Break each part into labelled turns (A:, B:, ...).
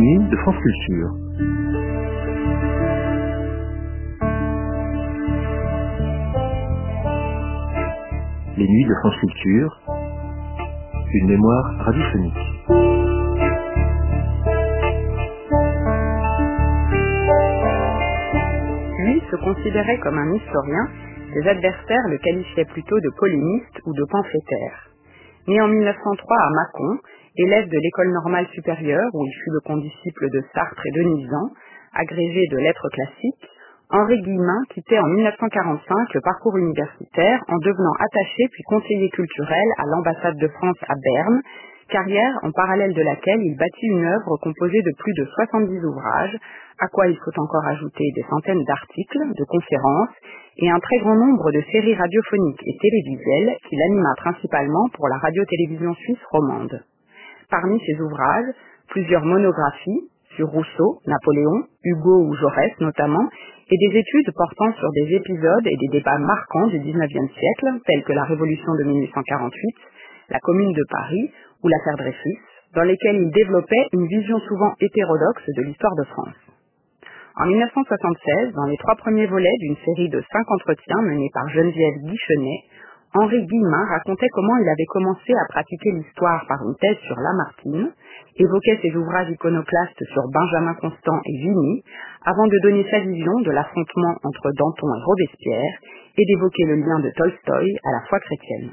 A: nuits de France Culture. Les nuits de France Culture, une mémoire radiophonique.
B: Lui se considérait comme un historien, ses adversaires le qualifiaient plutôt de polémiste ou de pamphlétaire. Né en 1903 à Mâcon, élève de l'école normale supérieure où il fut le condisciple de Sartre et de Nizan, agrégé de lettres classiques, Henri Guillemin quittait en 1945 le parcours universitaire en devenant attaché puis conseiller culturel à l'ambassade de France à Berne, carrière en parallèle de laquelle il bâtit une œuvre composée de plus de 70 ouvrages, à quoi il faut encore ajouter des centaines d'articles, de conférences et un très grand nombre de séries radiophoniques et télévisuelles qu'il anima principalement pour la radio-télévision suisse romande. Parmi ses ouvrages, plusieurs monographies sur Rousseau, Napoléon, Hugo ou Jaurès notamment, et des études portant sur des épisodes et des débats marquants du XIXe siècle, tels que la Révolution de 1848, la Commune de Paris ou l'affaire Dreyfus, dans lesquels il développait une vision souvent hétérodoxe de l'histoire de France. En 1976, dans les 3 premiers volets d'une série de 5 entretiens menés par Geneviève Guichenet, Henri Guillemin racontait comment il avait commencé à pratiquer l'histoire par une thèse sur Lamartine, évoquait ses ouvrages iconoclastes sur Benjamin Constant et Vigny, avant de donner sa vision de l'affrontement entre Danton et Robespierre et d'évoquer le lien de Tolstoï à la foi chrétienne.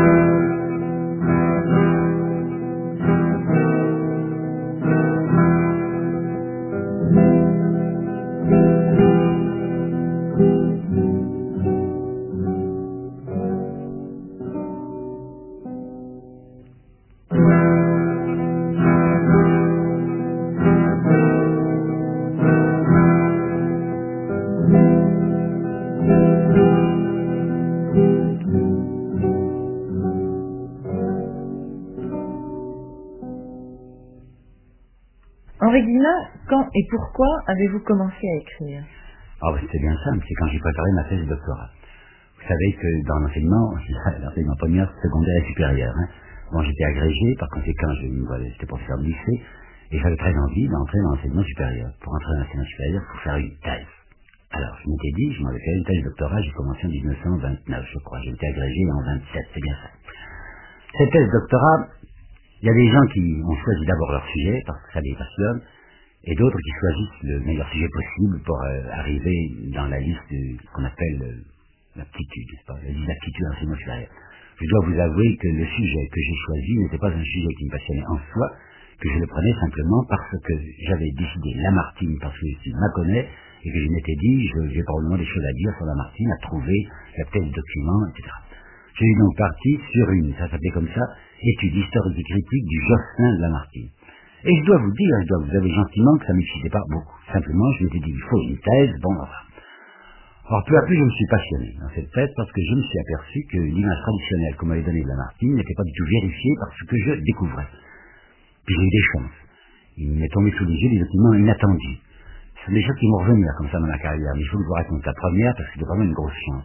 C: Henri Guillemin, quand et pourquoi avez-vous commencé à écrire?
D: C'était bien simple, c'est quand j'ai préparé ma thèse de doctorat. Vous savez que dans l'enseignement primaire, secondaire et supérieur, j'étais agrégé, par conséquent, j'étais professeur de lycée, et j'avais très envie d'entrer dans l'enseignement supérieur. Pour entrer dans l'enseignement supérieur, il faut faire une thèse. Alors, je m'étais dit, je m'avais fait une thèse de doctorat, j'ai commencé en 1929, je crois. J'ai été agrégé en 27, c'est bien ça. Cette thèse de doctorat, il y a des gens qui ont choisi d'abord leur sujet, parce que ça les passionne, et d'autres qui choisissent le meilleur sujet possible pour arriver dans la liste qu'on appelle l'aptitude, n'est-ce pas, la liste d'aptitude à l'enseignement supérieur. Je dois vous avouer que le sujet que j'ai choisi n'était pas un sujet qui me passionnait en soi, que je le prenais simplement parce que j'avais décidé Lamartine, parce que je la connais, et que je m'étais dit, j'ai probablement des choses à dire sur Lamartine, à trouver tel document, etc. Je suis donc parti sur ça s'appelait comme ça, étude historique et critique du Josselin de Lamartine. Et je dois vous avouer gentiment que ça ne m'excitait pas beaucoup. Simplement, je m'étais dit, il faut une thèse, voilà. Or, peu à peu, je me suis passionné dans cette thèse parce que je me suis aperçu que l'image traditionnelle qu'on m'avait donnée de Lamartine n'était pas du tout vérifiée par ce que je découvrais. Puis j'ai eu des chances. Il m'est tombé sous les yeux des documents inattendus. Ce sont des choses qui vont revenir comme ça dans ma carrière, mais il faut que je vous raconte la première parce que c'était vraiment une grosse chance.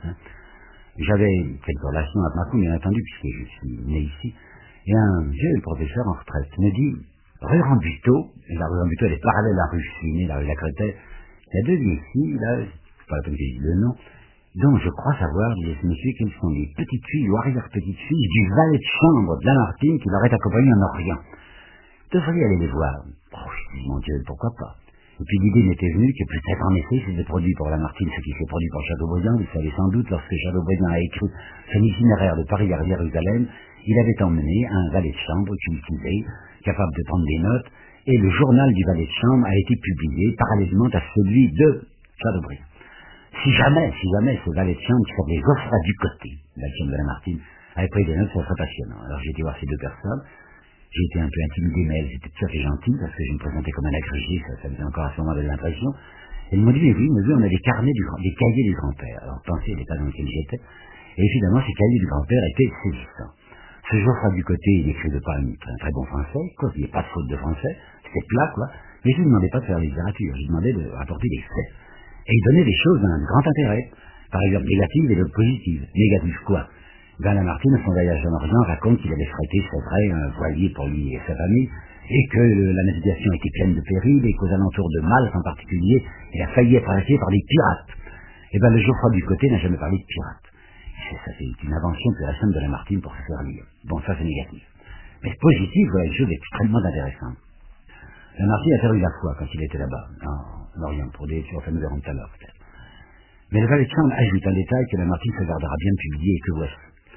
D: J'avais quelques relations avec Mâcon, bien entendu, puisque je suis né ici, et un vieux professeur en retraite me dit, rue Rambuteau, et la rue Rambuteau elle est parallèle à la rue Chouinet, la rue Lacretelle, il y a 2 ici, là, c'est pas la peine que je dise le nom, donc je crois savoir, disait ce monsieur, quelles sont les petites filles ou arrière-petites filles du valet de chambre de Lamartine qui l'aurait accompagné en Orient. Vous devriez aller les voir. Je dis, mon Dieu, pourquoi pas. Et puis l'idée m'était venue que peut-être en effet c'était produit pour Lamartine ce qui s'est produit pour Chateaubriand. Vous savez sans doute, lorsque Chateaubriand a écrit son itinéraire de Paris à Jérusalem, il avait emmené un valet de chambre cultivé, capable de prendre des notes, et le journal du valet de chambre a été publié parallèlement à celui de Chateaubriand. Si jamais ce valet de chambre qui s'appelait Geoffroy Ducoté, la chambre de Lamartine, avait pris des notes, ça serait passionnant. Alors j'ai été voir ces 2 personnes. J'ai été un peu intimidé, mais elles étaient tout à fait gentilles, parce que je me présentais comme un agrégé, ça me faisait encore à ce moment de l'impression. Elles m'ont dit, mais oui, on a des carnets des cahiers du grand-père. Alors, pensez l'état dans lequel j'étais. Et évidemment, ces cahiers du grand-père étaient saisissants. Ce Geoffroy Ducoté, il n'écrivait pas un très bon français, quoi, il n'y avait pas de faute de français, c'était plat, quoi. Mais je ne lui demandais pas de faire la littérature, je lui demandais de rapporter des faits. Et il donnait des choses d'un grand intérêt. Par exemple, négatives et d'autres positives. Négatif quoi? Ben Lamartine, à son voyage en Orient, raconte qu'il avait frété, c'est vrai, un voilier pour lui et sa famille, et que la navigation était pleine de périls, et qu'aux alentours de Malte en particulier, il a failli être arrêté par des pirates. Et ben le Geoffroy du Côté n'a jamais parlé de pirates. Ça, c'est une invention plus récente de Lamartine pour se faire lire. Bon, ça c'est négatif. Mais positif, voilà une chose extrêmement intéressante. Lamartine a perdu la foi quand il était là-bas, en Orient, pour des sur nous verrons tout à l'heure peut-être. Mais le valet de chambre ajoute un détail que Lamartine se gardera bien de publier et que voici.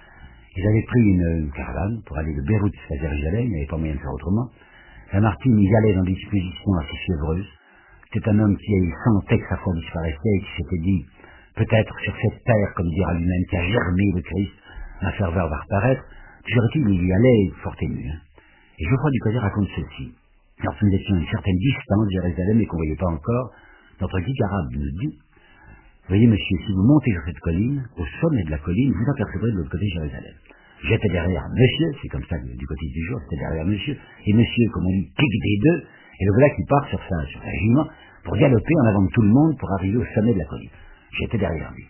D: Ils avaient pris une caravane pour aller de Beyrouth à Jérusalem, il n'y avait pas moyen de faire autrement. Lamartine y allait dans des dispositions assez fiévreuses. C'était un homme qui, sentait que sa foi disparaissait et qui s'était dit, peut-être sur cette terre, comme dira lui-même, qui a germé le Christ, ma ferveur va reparaître. Toujours est-il, il y allait fort ému. Et Geoffroy du Côté raconte ceci. Lorsque nous étions à une certaine distance de Jérusalem et qu'on ne voyait pas encore, notre guide arabe nous dit, voyez monsieur, si vous montez sur cette colline, au sommet de la colline, vous apercevrez de l'autre côté Jérusalem. J'étais derrière monsieur, c'est comme ça du côté du jour, j'étais derrière monsieur, et monsieur, comme on dit, pique des deux, et le voilà qui part sur sa jument pour galoper en avant de tout le monde pour arriver au sommet de la colline. J'étais derrière lui.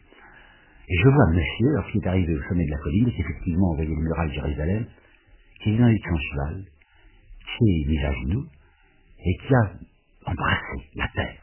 D: Et je vois monsieur, lorsqu'il est arrivé au sommet de la colline, et qu'effectivement on voyait les murailles de Jérusalem, qui est dans de son cheval, qui est mis à genoux, et qui a embrassé la terre.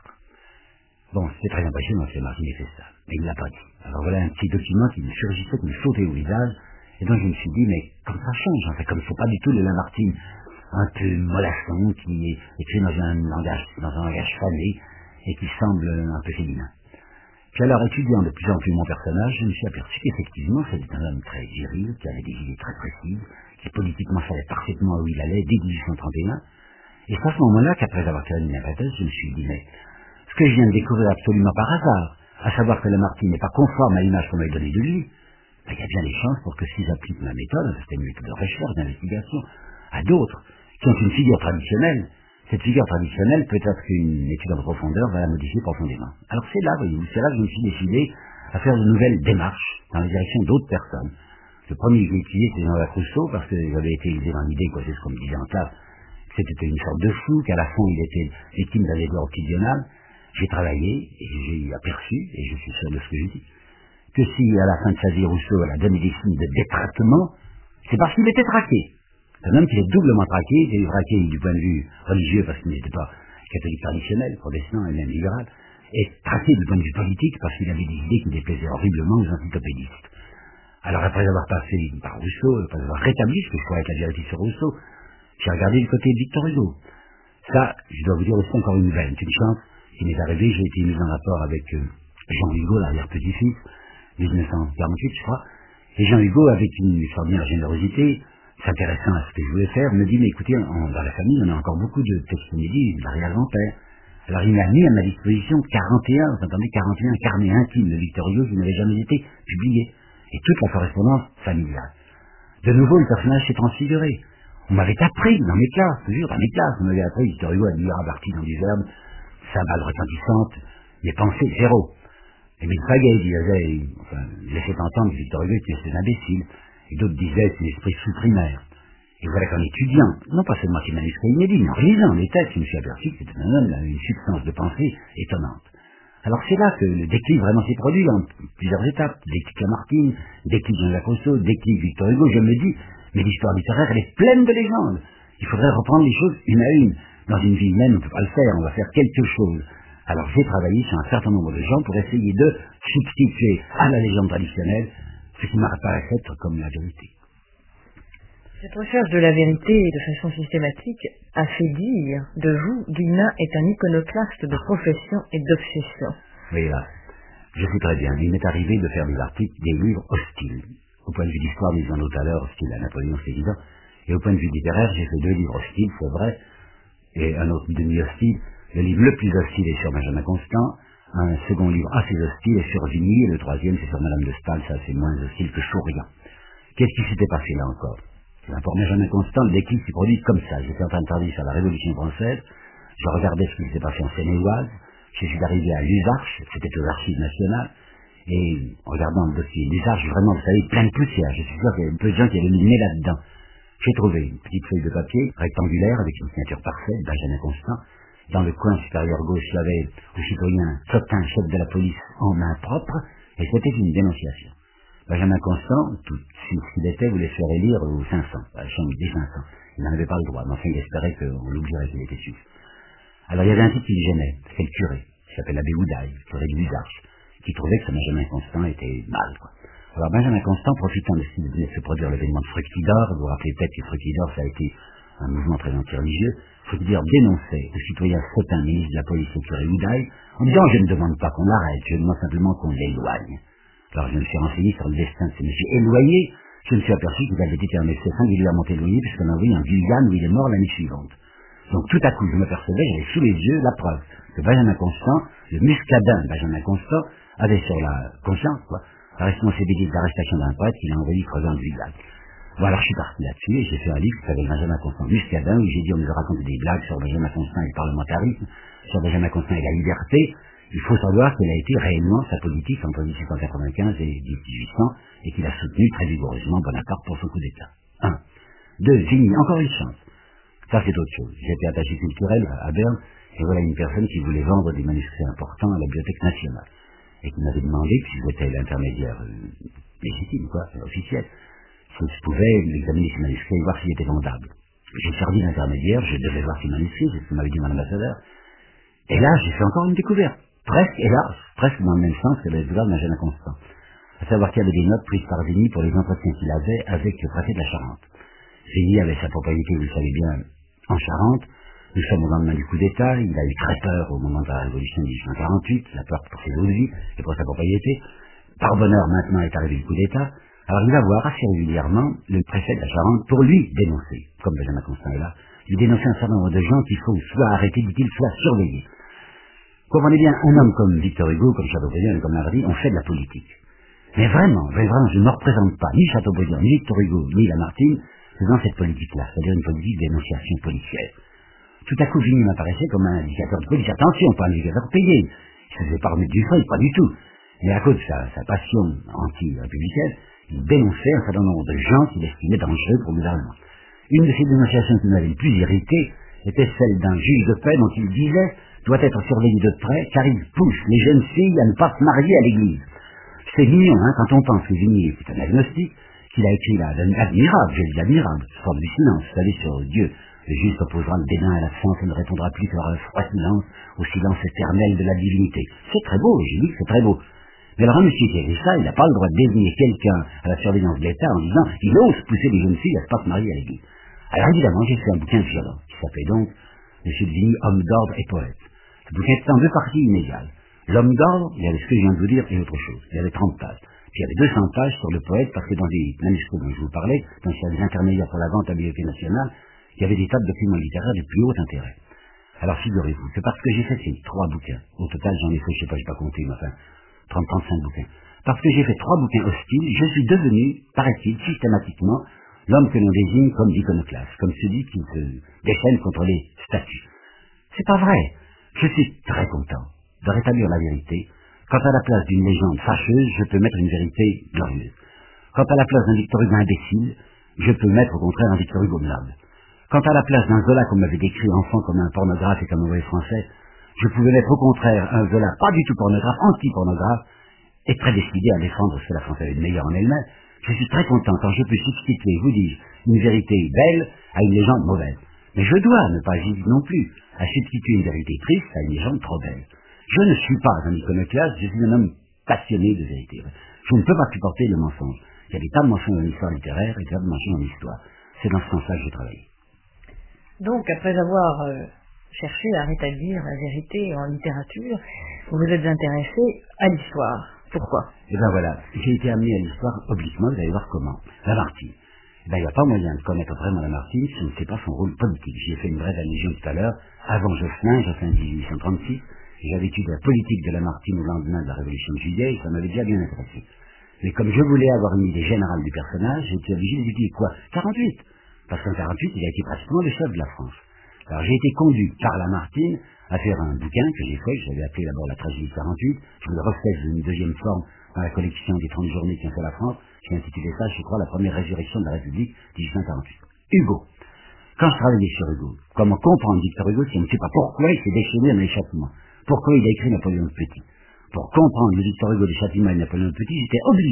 D: Bon, c'est très impressionnant que Lamartine ait fait ça, mais il ne l'a pas dit. Alors voilà un petit document qui me surgissait, qui me sautait au visage, et donc je me suis dit, mais comme ça change, en fait, comme c'est pas du tout le Lamartine un peu mollasson, qui est écrit dans un langage fané, et qui semble un peu féminin. Puis alors, étudiant de plus en plus mon personnage, je me suis aperçu qu'effectivement, c'était un homme très viril, qui avait des idées très précises, qui politiquement savait parfaitement où il allait dès 1831, et c'est à ce moment-là qu'après avoir terminé ma thèse, je me suis dit, mais ce que je viens de découvrir absolument par hasard, à savoir que Lamartine n'est pas conforme à l'image qu'on m'avait donnée de lui, ben, il y a bien des chances pour que si j'applique ma méthode, c'est une méthode de recherche, d'investigation, à d'autres, qui ont une figure traditionnelle, cette figure traditionnelle, peut-être qu'une étude en profondeur va la modifier profondément. Alors c'est là, voyez-vous, c'est là que je me suis décidé à faire de nouvelles démarches dans la direction d'autres personnes. Le premier que j'ai utilisé, c'est Jean-Jacques Rousseau, parce que j'avais été élevé dans l'idée, c'est ce qu'on me disait en classe, que c'était une sorte de fou, qu'à la fin il était victime d'un édouard occlusionnal. J'ai travaillé, et j'ai aperçu, et je suis sûr de ce que je dis, que si à la fin de sa vie Rousseau a donné des signes de détraquement, c'est parce qu'il était traqué. C'est un homme qui est doublement traqué, il était traqué du point de vue religieux parce qu'il n'était pas catholique traditionnel, protestant et même libéral, et traqué du point de vue politique parce qu'il avait des idées qui déplaisaient horriblement aux encyclopédistes. Alors après avoir passé par Rousseau, après avoir rétabli ce que je croyais être la vérité sur Rousseau, j'ai regardé du côté de Victor Hugo. Ça, je dois vous dire aussi encore une nouvelle, c'est une chance qui m'est arrivée, j'ai été mis en rapport avec Jean Hugo, l'arrière-petit-fils, 1948 je crois, et Jean Hugo, avec une extraordinaire générosité, s'intéressant à ce que je voulais faire, me dit, mais écoutez, dans la famille, on a encore beaucoup de textes inédits, de l'arrière-grand-père. Alors il m'a mis à ma disposition 41, vous entendez, 41 carnets intimes de Victor Hugo qui n'avaient jamais été publiés, et toute la correspondance familiale. De nouveau, le personnage s'est transfiguré. On m'avait appris dans mes classes, toujours dans mes classes, on m'avait appris Victor Hugo à lire à partir dans du verbe, cymbales retentissantes, mes pensées zéro. Et mes pagailles laissaient entendre que Victor Hugo était un imbécile, et d'autres disaient c'est l'esprit sous-primaire. Et voilà qu'en étudiant, non pas seulement ces manuscrits inédits, mais en lisant les textes, je me suis aperçu que c'était un homme, une substance de pensée étonnante. Alors c'est là que le déclic vraiment s'est produit en plusieurs étapes. Déclic Lamartine, déclic Jean-Jacques Rousseau, déclic Victor Hugo. Je me dis, mais l'histoire littéraire, elle est pleine de légendes. Il faudrait reprendre les choses une à une. Dans une vie humaine, on ne peut pas le faire, on va faire quelque chose. Alors j'ai travaillé sur un certain nombre de gens pour essayer de substituer à la légende traditionnelle ce qui m'apparaît être comme la vérité.
C: Cette recherche de la vérité de façon systématique a fait dire de vous, Guillemin est un iconoclaste de profession et d'obsession.
D: Oui, là, je sais très bien. Il m'est arrivé de faire des articles, des livres hostiles. Au point de vue d'histoire, nous disons tout à l'heure, hostile à Napoléon, c'est évident. Et au point de vue littéraire, j'ai fait 2 livres hostiles, c'est vrai, et un autre demi-hostile. Le livre le plus hostile est sur Benjamin Constant, un second livre assez hostile est sur Vigny, et le troisième c'est sur Madame de Staël, ça c'est moins hostile que Chaurian. Qu'est-ce qui s'était passé là encore? Pour Benjamin Constant, le déclic s'est produit comme ça. J'étais en train de travailler sur la Révolution française, je regardais ce qui s'était passé en Seine-et-Oise, je suis arrivé à l'Usarche, c'était aux Archives nationales, et en regardant le dossier l'Usarche, vraiment, vous savez, plein de poussière, je suis sûr qu'il y avait peu de gens qui avaient mis le nez là-dedans. J'ai trouvé une petite feuille de papier rectangulaire avec une signature parfaite, Benjamin Constant. Dans le coin supérieur gauche, il y avait le citoyen Sotin, chef de la police, en main propre, et c'était une dénonciation. Benjamin Constant, tout ce qu'il était, voulait se faire élire aux 500, à la chambre des 500. Il n'en avait pas le droit, mais enfin il espérait qu'on l'oublierait qu'il était suisse. Alors il y avait un type qui le gênait, c'était le curé, qui s'appelle l'abbé Houdaille, curé de Luzarches, qui trouvait que ce Benjamin Constant était mal, quoi. Alors Benjamin Constant, profitant de ce qui venait de se produire l'événement de Fructidor, vous vous rappelez peut-être que Fructidor, ça a été un mouvement très anti-religieux, Fructidor dénonçait le citoyen Sautin, ministre de la police et curé Houdaille, en disant je ne demande pas qu'on l'arrête, je demande simplement qu'on l'éloigne. Alors je me suis renseigné sur le destin de ce monsieur éloigné, je me suis aperçu qu'il avait été un médecin singulièrement éloigné puisqu'on a envoyé un Guyane où il est mort l'année suivante. Donc tout à coup je m'apercevais, j'avais sous les yeux la preuve que Benjamin Constant, le muscadin Benjamin Constant, avait sur la conscience, quoi, la responsabilité de l'arrestation d'un prêtre qu'il a envoyé creuser en Guyane. Bon alors je suis parti là-dessus et j'ai fait un livre qui s'appelle Benjamin Constant muscadin où j'ai dit on nous a raconté des blagues sur Benjamin Constant et le parlementarisme, sur Benjamin Constant et la liberté. Il faut savoir qu'elle a été réellement sa politique entre 1895 et 1800 et qu'il a soutenu très vigoureusement Bonaparte pour son coup d'État. 1. 2. Vigny, encore une chance. Ça c'est autre chose. J'étais attaché culturel à Berne et voilà une personne qui voulait vendre des manuscrits importants à la Bibliothèque nationale et qui m'avait demandé, si j'étais l'intermédiaire légitime, quoi, officiel, si je pouvais examiner ces manuscrits et voir s'ils étaient vendables. J'ai servi d'intermédiaire, je devais voir ces manuscrits, c'est ce que m'avait dit mon ambassadeur. Et là, j'ai fait encore une découverte. Presque, hélas, presque dans le même sens que la découverte de Benjamin Constant. À savoir qu'il y avait des notes prises par Vigny pour les entretiens qu'il avait avec le préfet de la Charente. Vigny avait sa propriété, vous le savez bien, en Charente. Nous sommes au lendemain du coup d'État. Il a eu très peur au moment de la Révolution de 1848. Il a peur pour ses eaux de vie et pour sa propriété. Par bonheur, maintenant est arrivé le coup d'État. Alors il va voir assez régulièrement le préfet de la Charente pour lui dénoncer, comme Benjamin Constant est là, lui dénoncer un certain nombre de gens qu'il faut soit arrêter, dit-il, soit surveiller. Comprenez bien, un homme comme Victor Hugo, comme Chateaubriand et comme Hardy, on fait de la politique. Mais vraiment, je ne me représente pas ni Chateaubriand, ni Victor Hugo, ni Lamartine faisant cette politique-là, c'est-à-dire une politique de dénonciation policière. Tout à coup, Vigny m'apparaissait comme un indicateur de police. Attention, pas un indicateur payé. Je ne faisais pas remettre du fric, pas du tout. Mais à cause de sa passion anti-républicaine, il dénonçait un certain nombre de gens qu'il estimait dangereux pour le gouvernement. Une de ces dénonciations qui m'avait le plus irrité était celle d'un juge de paix dont il disait doit être surveillé de près car il pousse les jeunes filles à ne pas se marier à l'église. C'est mignon, hein, quand on pense que Vigny est un agnostique, qu'il a écrit là, admirable, je dis admirable, forme du silence, vous savez, sur Dieu. Le juste opposera le dédain à la science et ne répondra plus qu'à un froid silence, au silence éternel de la divinité. C'est très beau, j'ai dit que c'est très beau. Mais alors un monsieur qui a dit ça, il n'a pas le droit de désigner quelqu'un à la surveillance de l'État en disant il ose pousser les jeunes filles à ne pas se marier à l'église. Alors évidemment, j'ai fait un bouquin violent, qui s'appelait donc Monsieur de Vigny, homme d'ordre et poète. Le bouquin était en deux parties inégales. L'homme d'ordre, il y avait ce que je viens de vous dire et autre chose. Il y avait 30 pages. Puis il y avait 200 pages sur le poète, parce que dans les manuscrits dont je vous parlais, dans les intermédiaires pour la vente à la Bibliothèque nationale, il y avait des tas de documents littéraires du plus haut intérêt. Alors figurez-vous, c'est parce que j'ai fait ces 3 bouquins. Au total, j'en ai fait, je sais pas, j'ai pas compté, mais enfin, 30-35 bouquins. Parce que j'ai fait 3 bouquins hostiles, je suis devenu, paraît-il, systématiquement, l'homme que l'on désigne comme l'iconoclaste, comme celui qui se déchaîne contre les statues. C'est pas vrai. Je suis très content de rétablir la vérité. Quant à la place d'une légende fâcheuse, je peux mettre une vérité glorieuse. Quant à la place d'un Victor Hugo imbécile, je peux mettre au contraire un Victor Hugo noble. Quant à la place d'un Zola qu'on m'avait décrit enfant comme un pornographe et comme un mauvais français, je pouvais mettre au contraire un Zola pas du tout pornographe, anti-pornographe, et très décidé à défendre ce que la France avait de meilleur en elle-même. Je suis très content quand je peux substituer, vous dis, une vérité belle à une légende mauvaise. Mais je dois ne pas hésiter non plus à substituer une vérité triste à une légende trop belle. Je ne suis pas un iconoclaste, je suis un homme passionné de vérité. Je ne peux pas supporter le mensonge. Il y a des tas de mensonges en histoire littéraire et des tas de mensonges en histoire. C'est dans ce sens-là que j'ai travaillé.
C: Donc, après avoir cherché à rétablir la vérité en littérature, vous vous êtes intéressé à l'histoire. Pourquoi?
D: Eh bien voilà, j'ai été amené à l'histoire obliquement, vous allez voir comment. Lamartine. Eh bien, il n'y a pas moyen de connaître vraiment Lamartine si on ne sait pas son rôle politique. J'ai fait une brève allusion tout à l'heure, avant Jocelyn 1836, j'avais étudié la politique de Lamartine au lendemain de la Révolution de Juillet, et ça m'avait déjà bien intéressé. Mais comme je voulais avoir une idée générale du personnage, j'ai été obligé d'étudier quoi? 48. Parce qu'en 48, il a été pratiquement le chef de la France. Alors j'ai été conduit par Lamartine à faire un bouquin que j'ai fait, que j'avais appelé d'abord La tragédie de 48, je le refais sous une deuxième forme dans la collection des 30 journées qui ont fait la France, j'ai intitulé ça, je crois, La première résurrection de la République, 1848. Hugo. Quand je travaillais sur Hugo, comment comprendre Victor Hugo si on ne sait pas pourquoi il s'est déchaîné dans les châtiments? Pourquoi il a écrit Napoléon le Petit? Pour comprendre le Victor Hugo des châtiments et Napoléon le Petit, j'étais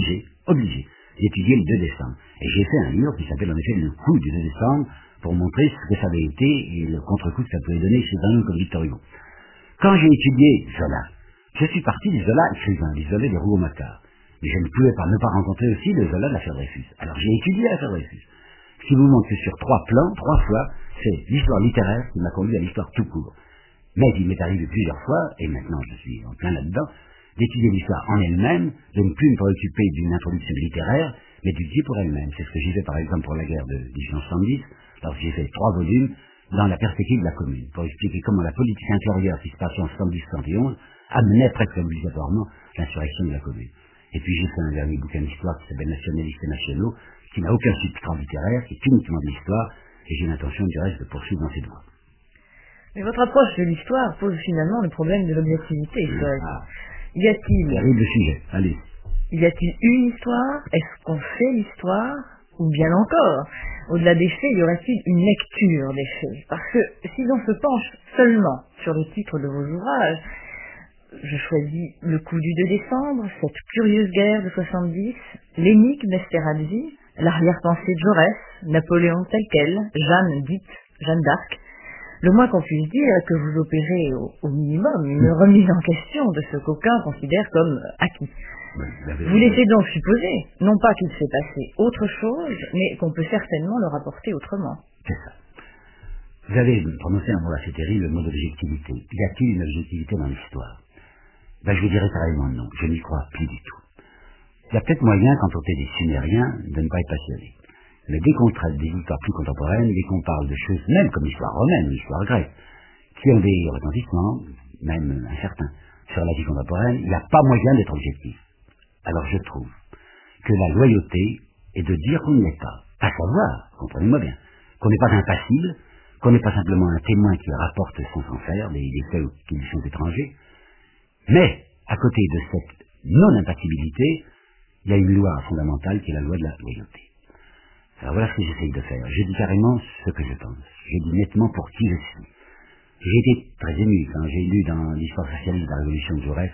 D: obligé d'étudier le 2 décembre. Et j'ai fait un livre qui s'appelle en effet Le coup du 2 décembre, pour montrer ce que ça avait été et le contre-coup que ça pouvait donner chez un homme comme Victor Hugo. Quand j'ai étudié Zola, je suis parti du Zola écrivain, du Zola des Rougon-Macquart. Mais je ne pouvais pas ne pas rencontrer aussi le Zola de l'affaire Dreyfus. Alors j'ai étudié l'affaire Dreyfus. Ce qui vous montre que sur 3 plans, 3 fois, c'est l'histoire littéraire qui m'a conduit à l'histoire tout court. Mais il m'est arrivé plusieurs fois, et maintenant je suis en plein là-dedans, d'étudier l'histoire en elle-même, de ne plus me préoccuper d'une introduction littéraire, mais d'étudier pour elle-même. C'est ce que j'ai fait par exemple pour la guerre de 1870, alors j'ai fait 3 volumes dans la perspective de la Commune, pour expliquer comment la politique intérieure qui se passait en 70-71 amenait presque obligatoirement l'insurrection de la Commune. Et puis j'ai fait un dernier bouquin d'histoire qui s'appelle Nationalistes et nationaux, qui n'a aucun substrat littéraire, qui est uniquement de l'histoire, et j'ai l'intention du reste de poursuivre dans cette voie.
C: Mais votre approche de l'histoire pose finalement le problème de l'objectivité historique. Y a-t-il...
D: Terrible sujet, allez.
C: Y a-t-il une histoire? Est-ce qu'on fait l'histoire? Ou bien encore, au-delà des faits, y aurait-il une lecture des faits? Parce que si l'on se penche seulement sur le titre de vos ouvrages, je choisis Le coup du 2 décembre, Cette curieuse guerre de 70, L'énigme d'Esterhazy, L'arrière-pensée de Jaurès, Napoléon tel quel, Jeanne dite Jeanne d'Arc. Le moins qu'on puisse dire est que vous opérez au minimum une remise en question de ce qu'aucuns considèrent comme acquis. Vous laissez donc supposer, non pas qu'il s'est passé autre chose, mais qu'on peut certainement le rapporter autrement.
D: C'est ça. Vous avez prononcé un mot assez terrible, le mot d'objectivité. Y a-t-il une objectivité dans l'histoire? Je vous dirais carrément non, je n'y crois plus du tout. Il y a peut-être moyen, quand on fait des Sumériens, de ne pas être passionné. Mais dès qu'on traite des histoires plus contemporaines, dès qu'on parle de choses, même comme l'histoire romaine, l'histoire grecque, qui ont des retentissements, même incertains, sur la vie contemporaine, il n'y a pas moyen d'être objectif. Alors je trouve que la loyauté est de dire qu'on ne l'est pas. À savoir, comprenez-moi bien, qu'on n'est pas impassible, qu'on n'est pas simplement un témoin qui rapporte sans s'en faire des faits qui lui sont étrangers, mais à côté de cette non-impassibilité, il y a une loi fondamentale qui est la loi de la loyauté. Alors voilà ce que j'essaye de faire. Je dis carrément ce que je pense. Je dis nettement pour qui je suis. J'ai été très ému quand j'ai lu dans l'histoire socialiste de la Révolution de Jaurès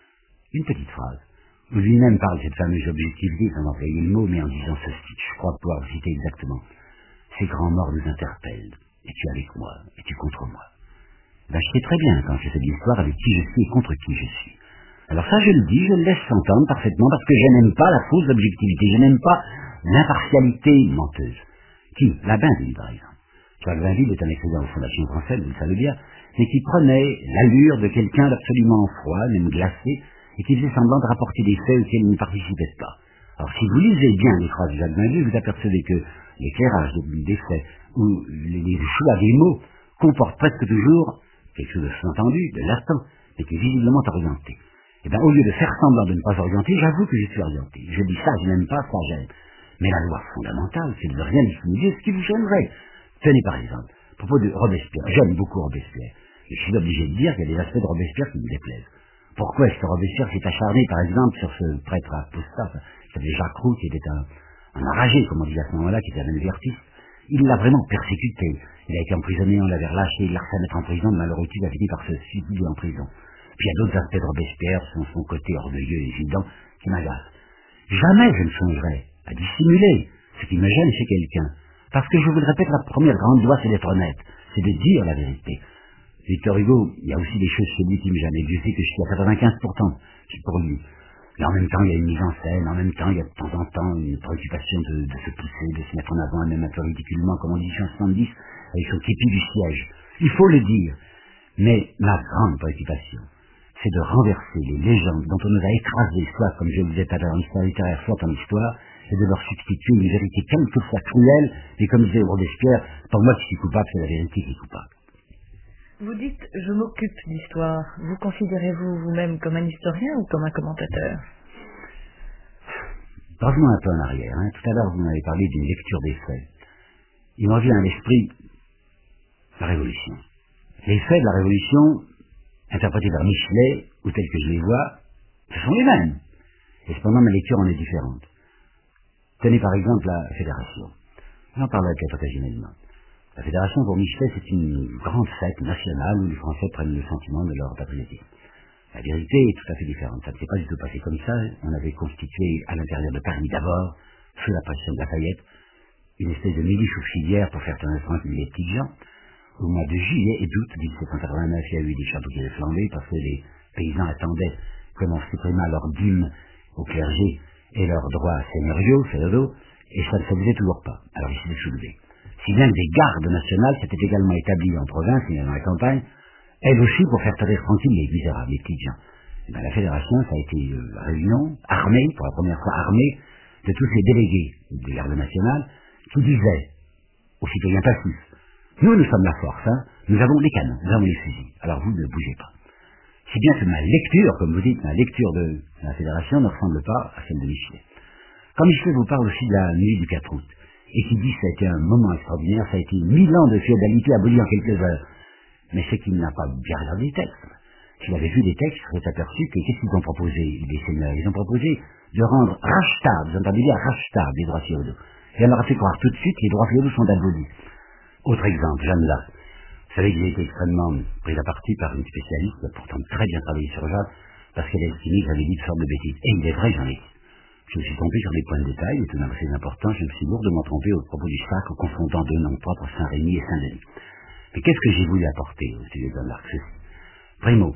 D: une petite phrase où lui-même parle de cette fameuse objectivité, sans employer le mot, mais en disant ceci, je crois pouvoir le citer exactement. Ces grands morts nous interpellent. Es-tu avec moi? Es-tu contre moi? Je sais très bien quand je fais de l'histoire avec qui je suis et contre qui je suis. Alors ça, je le dis, je le laisse s'entendre parfaitement parce que je n'aime pas la fausse objectivité, je n'aime pas l'impartialité menteuse. Qui? La Bainville, par exemple. Jacques Bainville est un écrivain aux Fondations françaises, vous le savez bien, mais qui prenait l'allure de quelqu'un d'absolument froid, même glacé, et qui faisait semblant de rapporter des faits auxquels il ne participait pas. Alors si vous lisez bien les phrases de Jacques Bainville, vous apercevez que l'éclairage des faits ou les choix des mots comportent presque toujours quelque chose de sous-entendu, de latent, mais qui est visiblement orienté. Et bien, au lieu de faire semblant de ne pas orienter, j'avoue que je suis orienté. Je dis ça, je n'aime pas, ça j'aime. Mais la loi fondamentale, c'est de ne rien dissimuler ce qui vous gênerait. Tenez par exemple, à propos de Robespierre, j'aime beaucoup Robespierre. Je suis obligé de dire qu'il y a des aspects de Robespierre qui me déplaisent. Pourquoi est-ce que Robespierre s'est acharné, par exemple, sur ce prêtre apostat, qui s'appelait Jacques Roux, qui était un enragé, comme on dit à ce moment-là, qui était un anarchiste? Il l'a vraiment persécuté. Il a été emprisonné, on l'avait relâché, il l'a refait mettre en prison, de malheureux type a fini par se suicider en prison. Puis il y a d'autres aspects de Robespierre, son côté orgueilleux et évident, qui m'agacent. Jamais je ne songerai à dissimuler ce qui me gêne chez quelqu'un. Parce que je vous le répète, la première grande loi, c'est d'être honnête, c'est de dire la vérité. Victor Hugo, il y a aussi des choses chez lui qui me gênent. Je sais que je suis à 95% pour lui. Mais en même temps, il y a une mise en scène, en même temps, il y a de temps en temps une préoccupation de se pousser, de se mettre en avant, même un peu ridiculement, comme on dit en 70, avec son képi du siège. Il faut le dire. Mais ma grande préoccupation, c'est de renverser les légendes dont on nous a écrasées, soit, comme je le disais tout à l'heure, en histoire littéraire, soit en histoire, et de leur substituer une vérité quelquefois cruelle, et comme disait Robespierre, pour moi qui suis coupable, c'est la vérité qui est coupable.
C: Vous dites « je m'occupe d'histoire ». Vous considérez-vous vous-même comme un historien ou comme un commentateur?
D: Revenons un peu en arrière. Tout à l'heure, vous m'avez parlé d'une lecture des faits. Il me revient à l'esprit la Révolution. Les faits de la Révolution, interprétés par Michelet, ou tels que je les vois, ce sont les mêmes. Et cependant, ma lecture en est différente. Tenez par exemple la Fédération. J'en parlerai peut-être occasionnellement. La Fédération, pour Michelet, c'est une grande fête nationale où les Français prennent le sentiment de leur patriotisme. La vérité est tout à fait différente. Ça ne s'est pas du tout passé comme ça. On avait constitué à l'intérieur de Paris d'abord, sous la pression de Lafayette, une espèce de milice auxiliaire pour faire tourner tranquille les petites gens. Au mois de juillet et d'août 1789, il y a eu des châteaux qui avaient flambé parce que les paysans attendaient qu'on supprimât leurs dîmes au clergé et leurs droits seigneuriaux, féodaux, et ça ne se faisait toujours pas. Alors ils s'étaient soulevés. Si bien que des gardes nationales s'étaient également établies en province et dans la campagne, elles aussi pour faire taire tranquille les misérables, les petites gens. Et bien, la fédération, ça a été la réunion armée, pour la première fois armée, de tous ces délégués des gardes nationales qui disaient aux citoyens passifs, nous sommes la force, hein, nous avons les canons, nous avons les fusils, alors vous ne bougez pas. Si bien que ma lecture, comme vous dites, ma lecture de la fédération ne ressemble pas à celle de Michelet. Quand Michelet vous parle aussi de la nuit du 4 août, et qui dit que ça a été un moment extraordinaire, ça a été 1000 ans de féodalité abolis en quelques heures, mais c'est qu'il n'a pas bien regardé les textes. S'il avait vu les textes, il serait aperçu que qu'est-ce qu'ils ont proposé, les seigneurs? Ils ont proposé de rendre rachetables, vous entendez bien rachetables les droits féodaux. Et on leur a fait croire tout de suite que les droits féodaux sont abolis. Autre exemple, Jeanne d'Arc. Vous savez que j'ai été extrêmement pris à partie par une spécialiste qui a pourtant très bien travaillé sur Jeanne, parce qu'elle a estimé que j'avais dit de sorte de bêtises. Et il est vrai, j'en ai dit. Je me suis trompé sur des points de détail, mais tout d'un assez important, je me suis lourdement trompé au propos du sacre, en confondant deux noms propres, Saint-Rémy et Saint-Denis. Mais qu'est-ce que j'ai voulu apporter au sujet de Jeanne d'Arc? Primo,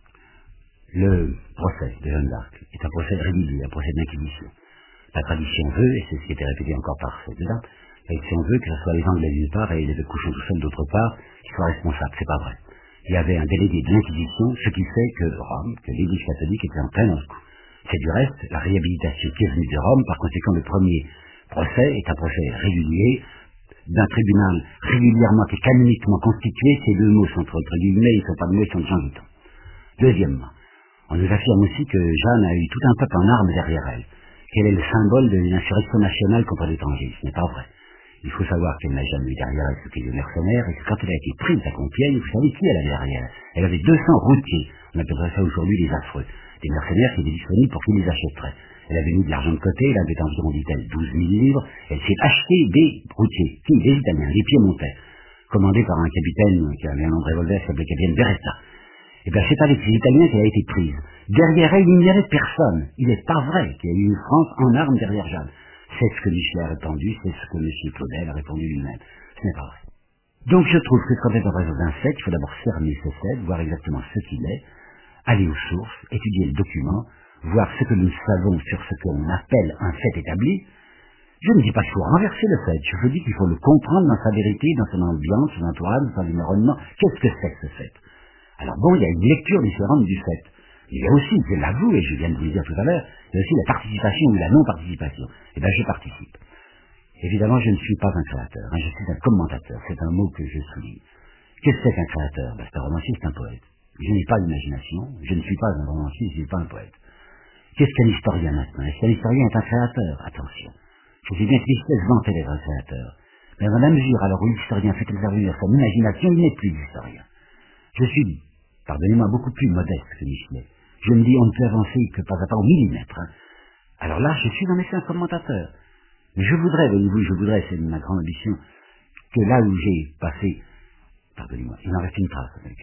D: le procès de Jeanne d'Arc est un procès régulier, un procès d'inquisition. La tradition veut, et c'est ce qui était répété encore par celle-là, la tradition veut que ce soit les Anglais d'une part et les couchons tout seuls d'autre part qui soient responsables. C'est pas vrai. Il y avait un délégué de l'Inquisition, ce qui fait que Rome, que l'Église catholique était en plein dans ce coup. C'est du reste la réhabilitation qui est venue de Rome, par conséquent le premier procès est un procès régulier, d'un tribunal régulièrement et canoniquement constitué. Ces deux mots sont entre guillemets, ils ne sont pas de mots, ils sont de Jean Vuitton. Deuxièmement, on nous affirme aussi que Jeanne a eu tout un peuple en armes derrière elle, qu'elle est le symbole de l'insurrection nationale contre l'étranger. Ce n'est pas vrai. Il faut savoir qu'elle n'a jamais eu derrière elle ce qu'est le mercenaire, et que quand elle a été prise à Compiègne, vous savez qui elle avait derrière elle? Elle avait 200 routiers, on appellerait ça aujourd'hui les affreux, des mercenaires qui étaient disponibles pour qui les achèterait. Elle avait mis de l'argent de côté, elle avait environ, dit-elle, 12 000 livres, elle s'est acheté des routiers, des Italiens, des Piémontais, commandés par un capitaine qui avait un nom de revolver qui s'appelait capitaine Beretta. Et bien c'est avec ces Italiens qu'elle a été prise. Derrière elle, il n'y avait personne. Il n'est pas vrai qu'il y ait eu une France en armes derrière Jeanne. C'est ce que Michelet a répandu, c'est ce que M. Claudel a répondu lui-même. Ce n'est pas vrai. Donc je trouve que quand on est en présence d'un fait, il faut d'abord cerner ce fait, voir exactement ce qu'il est, aller aux sources, étudier le document, voir ce que nous savons sur ce qu'on appelle un fait établi. Je ne dis pas qu'il faut renverser le fait, je dis qu'il faut le comprendre dans sa vérité, dans son ambiance, son entourage, dans son environnement. Qu'est-ce que c'est que ce fait? Alors bon, il y a une lecture différente du fait. Il y a aussi, je l'avoue, et je viens de vous le dire tout à l'heure, il y a aussi la participation ou la non-participation. Eh bien, je participe. Évidemment, je ne suis pas un créateur, hein, je suis un commentateur, c'est un mot que je souligne. Qu'est-ce que c'est qu'un créateur? Ben, c'est un romancier, c'est un poète. Je n'ai pas d'imagination, je ne suis pas un romancier, je ne suis pas un poète. Qu'est-ce qu'un historien maintenant? Est-ce qu'un historien est un créateur? Attention. Je sais bien que l'espèce vantait d'être un créateur. Mais dans la mesure alors où l'historien fait intervenir son imagination, il n'est plus d'historien. Je suis, pardonnez-moi, beaucoup plus modeste que Michelet. Je me dis, on ne peut avancer que pas à pas au millimètre. Hein. Alors là, je suis en effet un commentateur. Mais je voudrais, voyez-vous, c'est ma grande ambition, que là où j'ai passé, pardonnez-moi, il en reste une trace, que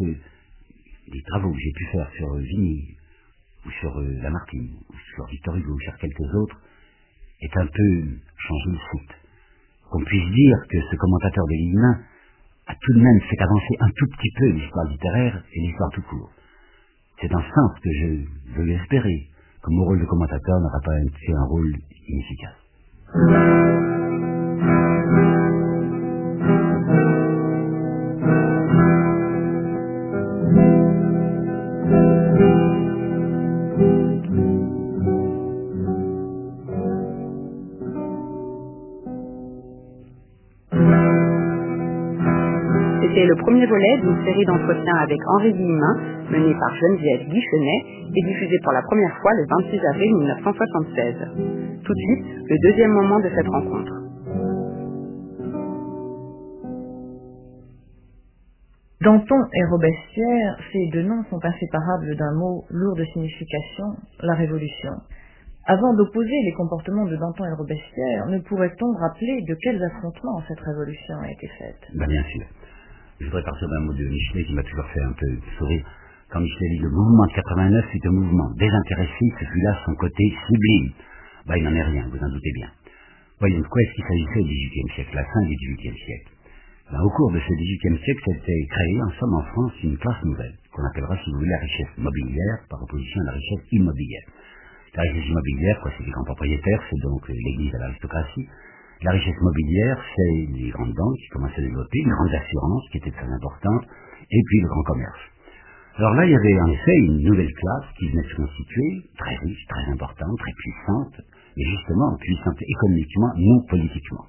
D: les travaux que j'ai pu faire sur Vigny, ou sur Lamartine, ou sur Victor Hugo, ou sur quelques autres, est un peu changé le site. Qu'on puisse dire que ce commentateur de l'humain a tout de même fait avancer un tout petit peu l'histoire littéraire et l'histoire tout court. C'est un sens que je veux espérer, que mon rôle de commentateur n'aura pas fait un rôle inefficace.
B: C'était le premier volet d'une série d'entretiens avec Henri Guillemin, menée par Geneviève Guichenet et diffusée pour la première fois le 26 avril 1976. Tout de suite, le deuxième moment de cette rencontre.
C: Danton et Robespierre, ces deux noms sont inséparables d'un mot lourd de signification, la Révolution. Avant d'opposer les comportements de Danton et Robespierre, ne pourrait-on rappeler de quels affrontements cette révolution a été faite?
D: Bien sûr. Je voudrais partir d'un mot de Michelet qui m'a toujours fait un peu sourire. Quand Michelet dit le mouvement de 89 fut un mouvement désintéressé, ce fut là son côté sublime. Il n'en est rien, vous en doutez bien. Voyons de quoi est-ce qu'il s'agissait au XVIIIe siècle, la fin du XVIIIe siècle. Au cours de ce XVIIIe siècle, s'était créée en somme en France une classe nouvelle, qu'on appellera, si vous voulez, la richesse mobilière, par opposition à la richesse immobilière. La richesse immobilière, c'est les grands propriétaires, c'est donc l'église à l'aristocratie. La richesse mobilière, c'est les grandes banques qui commençaient à développer, les grandes assurances qui étaient très importantes, et puis le grand commerce. Alors là, il y avait en effet une nouvelle classe qui venait de se constituer, très riche, très importante, très puissante, mais justement puissante économiquement, non politiquement.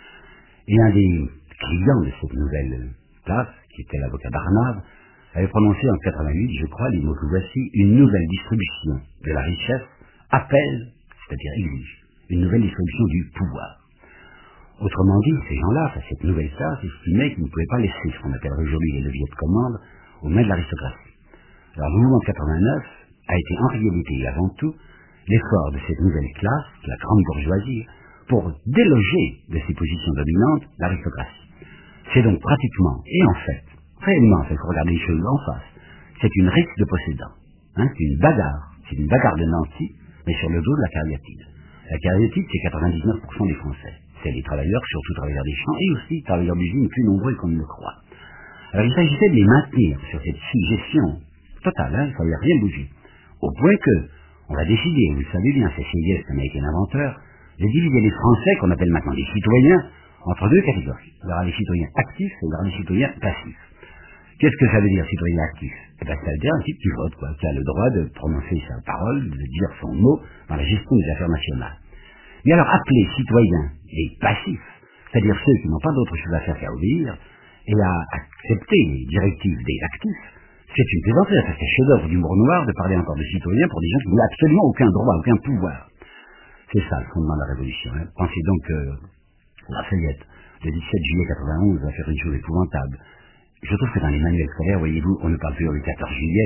D: Et un des clients de cette nouvelle classe, qui était l'avocat Barnave, avait prononcé en 88, je crois, les mots que voici: une nouvelle distribution de la richesse appelle, c'est-à-dire exige, une nouvelle distribution du pouvoir. Autrement dit, ces gens-là, cette nouvelle classe, estimaient qu'ils ne pouvaient pas laisser ce qu'on appellerait aujourd'hui les leviers de commande aux mains de l'aristocratie. Alors le mouvement de 89 a été en réalité et avant tout l'effort de cette nouvelle classe, la grande bourgeoisie, pour déloger de ses positions dominantes l'aristocratie. C'est donc pratiquement, et en fait, réellement, il faut regarder les choses en face, c'est une rixe de possédants. C'est une bagarre de nantis, mais sur le dos de la cariatide. La cariatide, c'est 99% des Français. C'est les travailleurs, surtout travailleurs des champs, et aussi travailleurs d'usine plus nombreux qu'on ne le croit. Alors il s'agissait de les maintenir sur cette suggestion totale, il ne fallait rien bouger. Au point que, on va décider, vous le savez bien, c'est Sieyès qui en a été l'inventeur, de diviser les Français, qu'on appelle maintenant les citoyens, entre deux catégories. Il y aura les citoyens actifs et il y aura les citoyens passifs. Qu'est-ce que ça veut dire, citoyen actif? Ça veut dire un type qui vote, qui a le droit de prononcer sa parole, de dire son mot dans la gestion des affaires nationales. Mais alors, appeler citoyens les passifs, c'est-à-dire ceux qui n'ont pas d'autre chose à faire qu'à obéir, et à accepter les directives des actifs, c'est une plaisanterie, c'est un chef-d'œuvre d'humour noir de parler encore de citoyens pour des gens qui n'ont absolument aucun droit, aucun pouvoir. C'est ça le fondement de la Révolution. Pensez donc que Lafayette, le 17 juillet 91, va faire une chose épouvantable. Je trouve que dans les manuels scolaires, voyez-vous, on ne parle plus du 14 juillet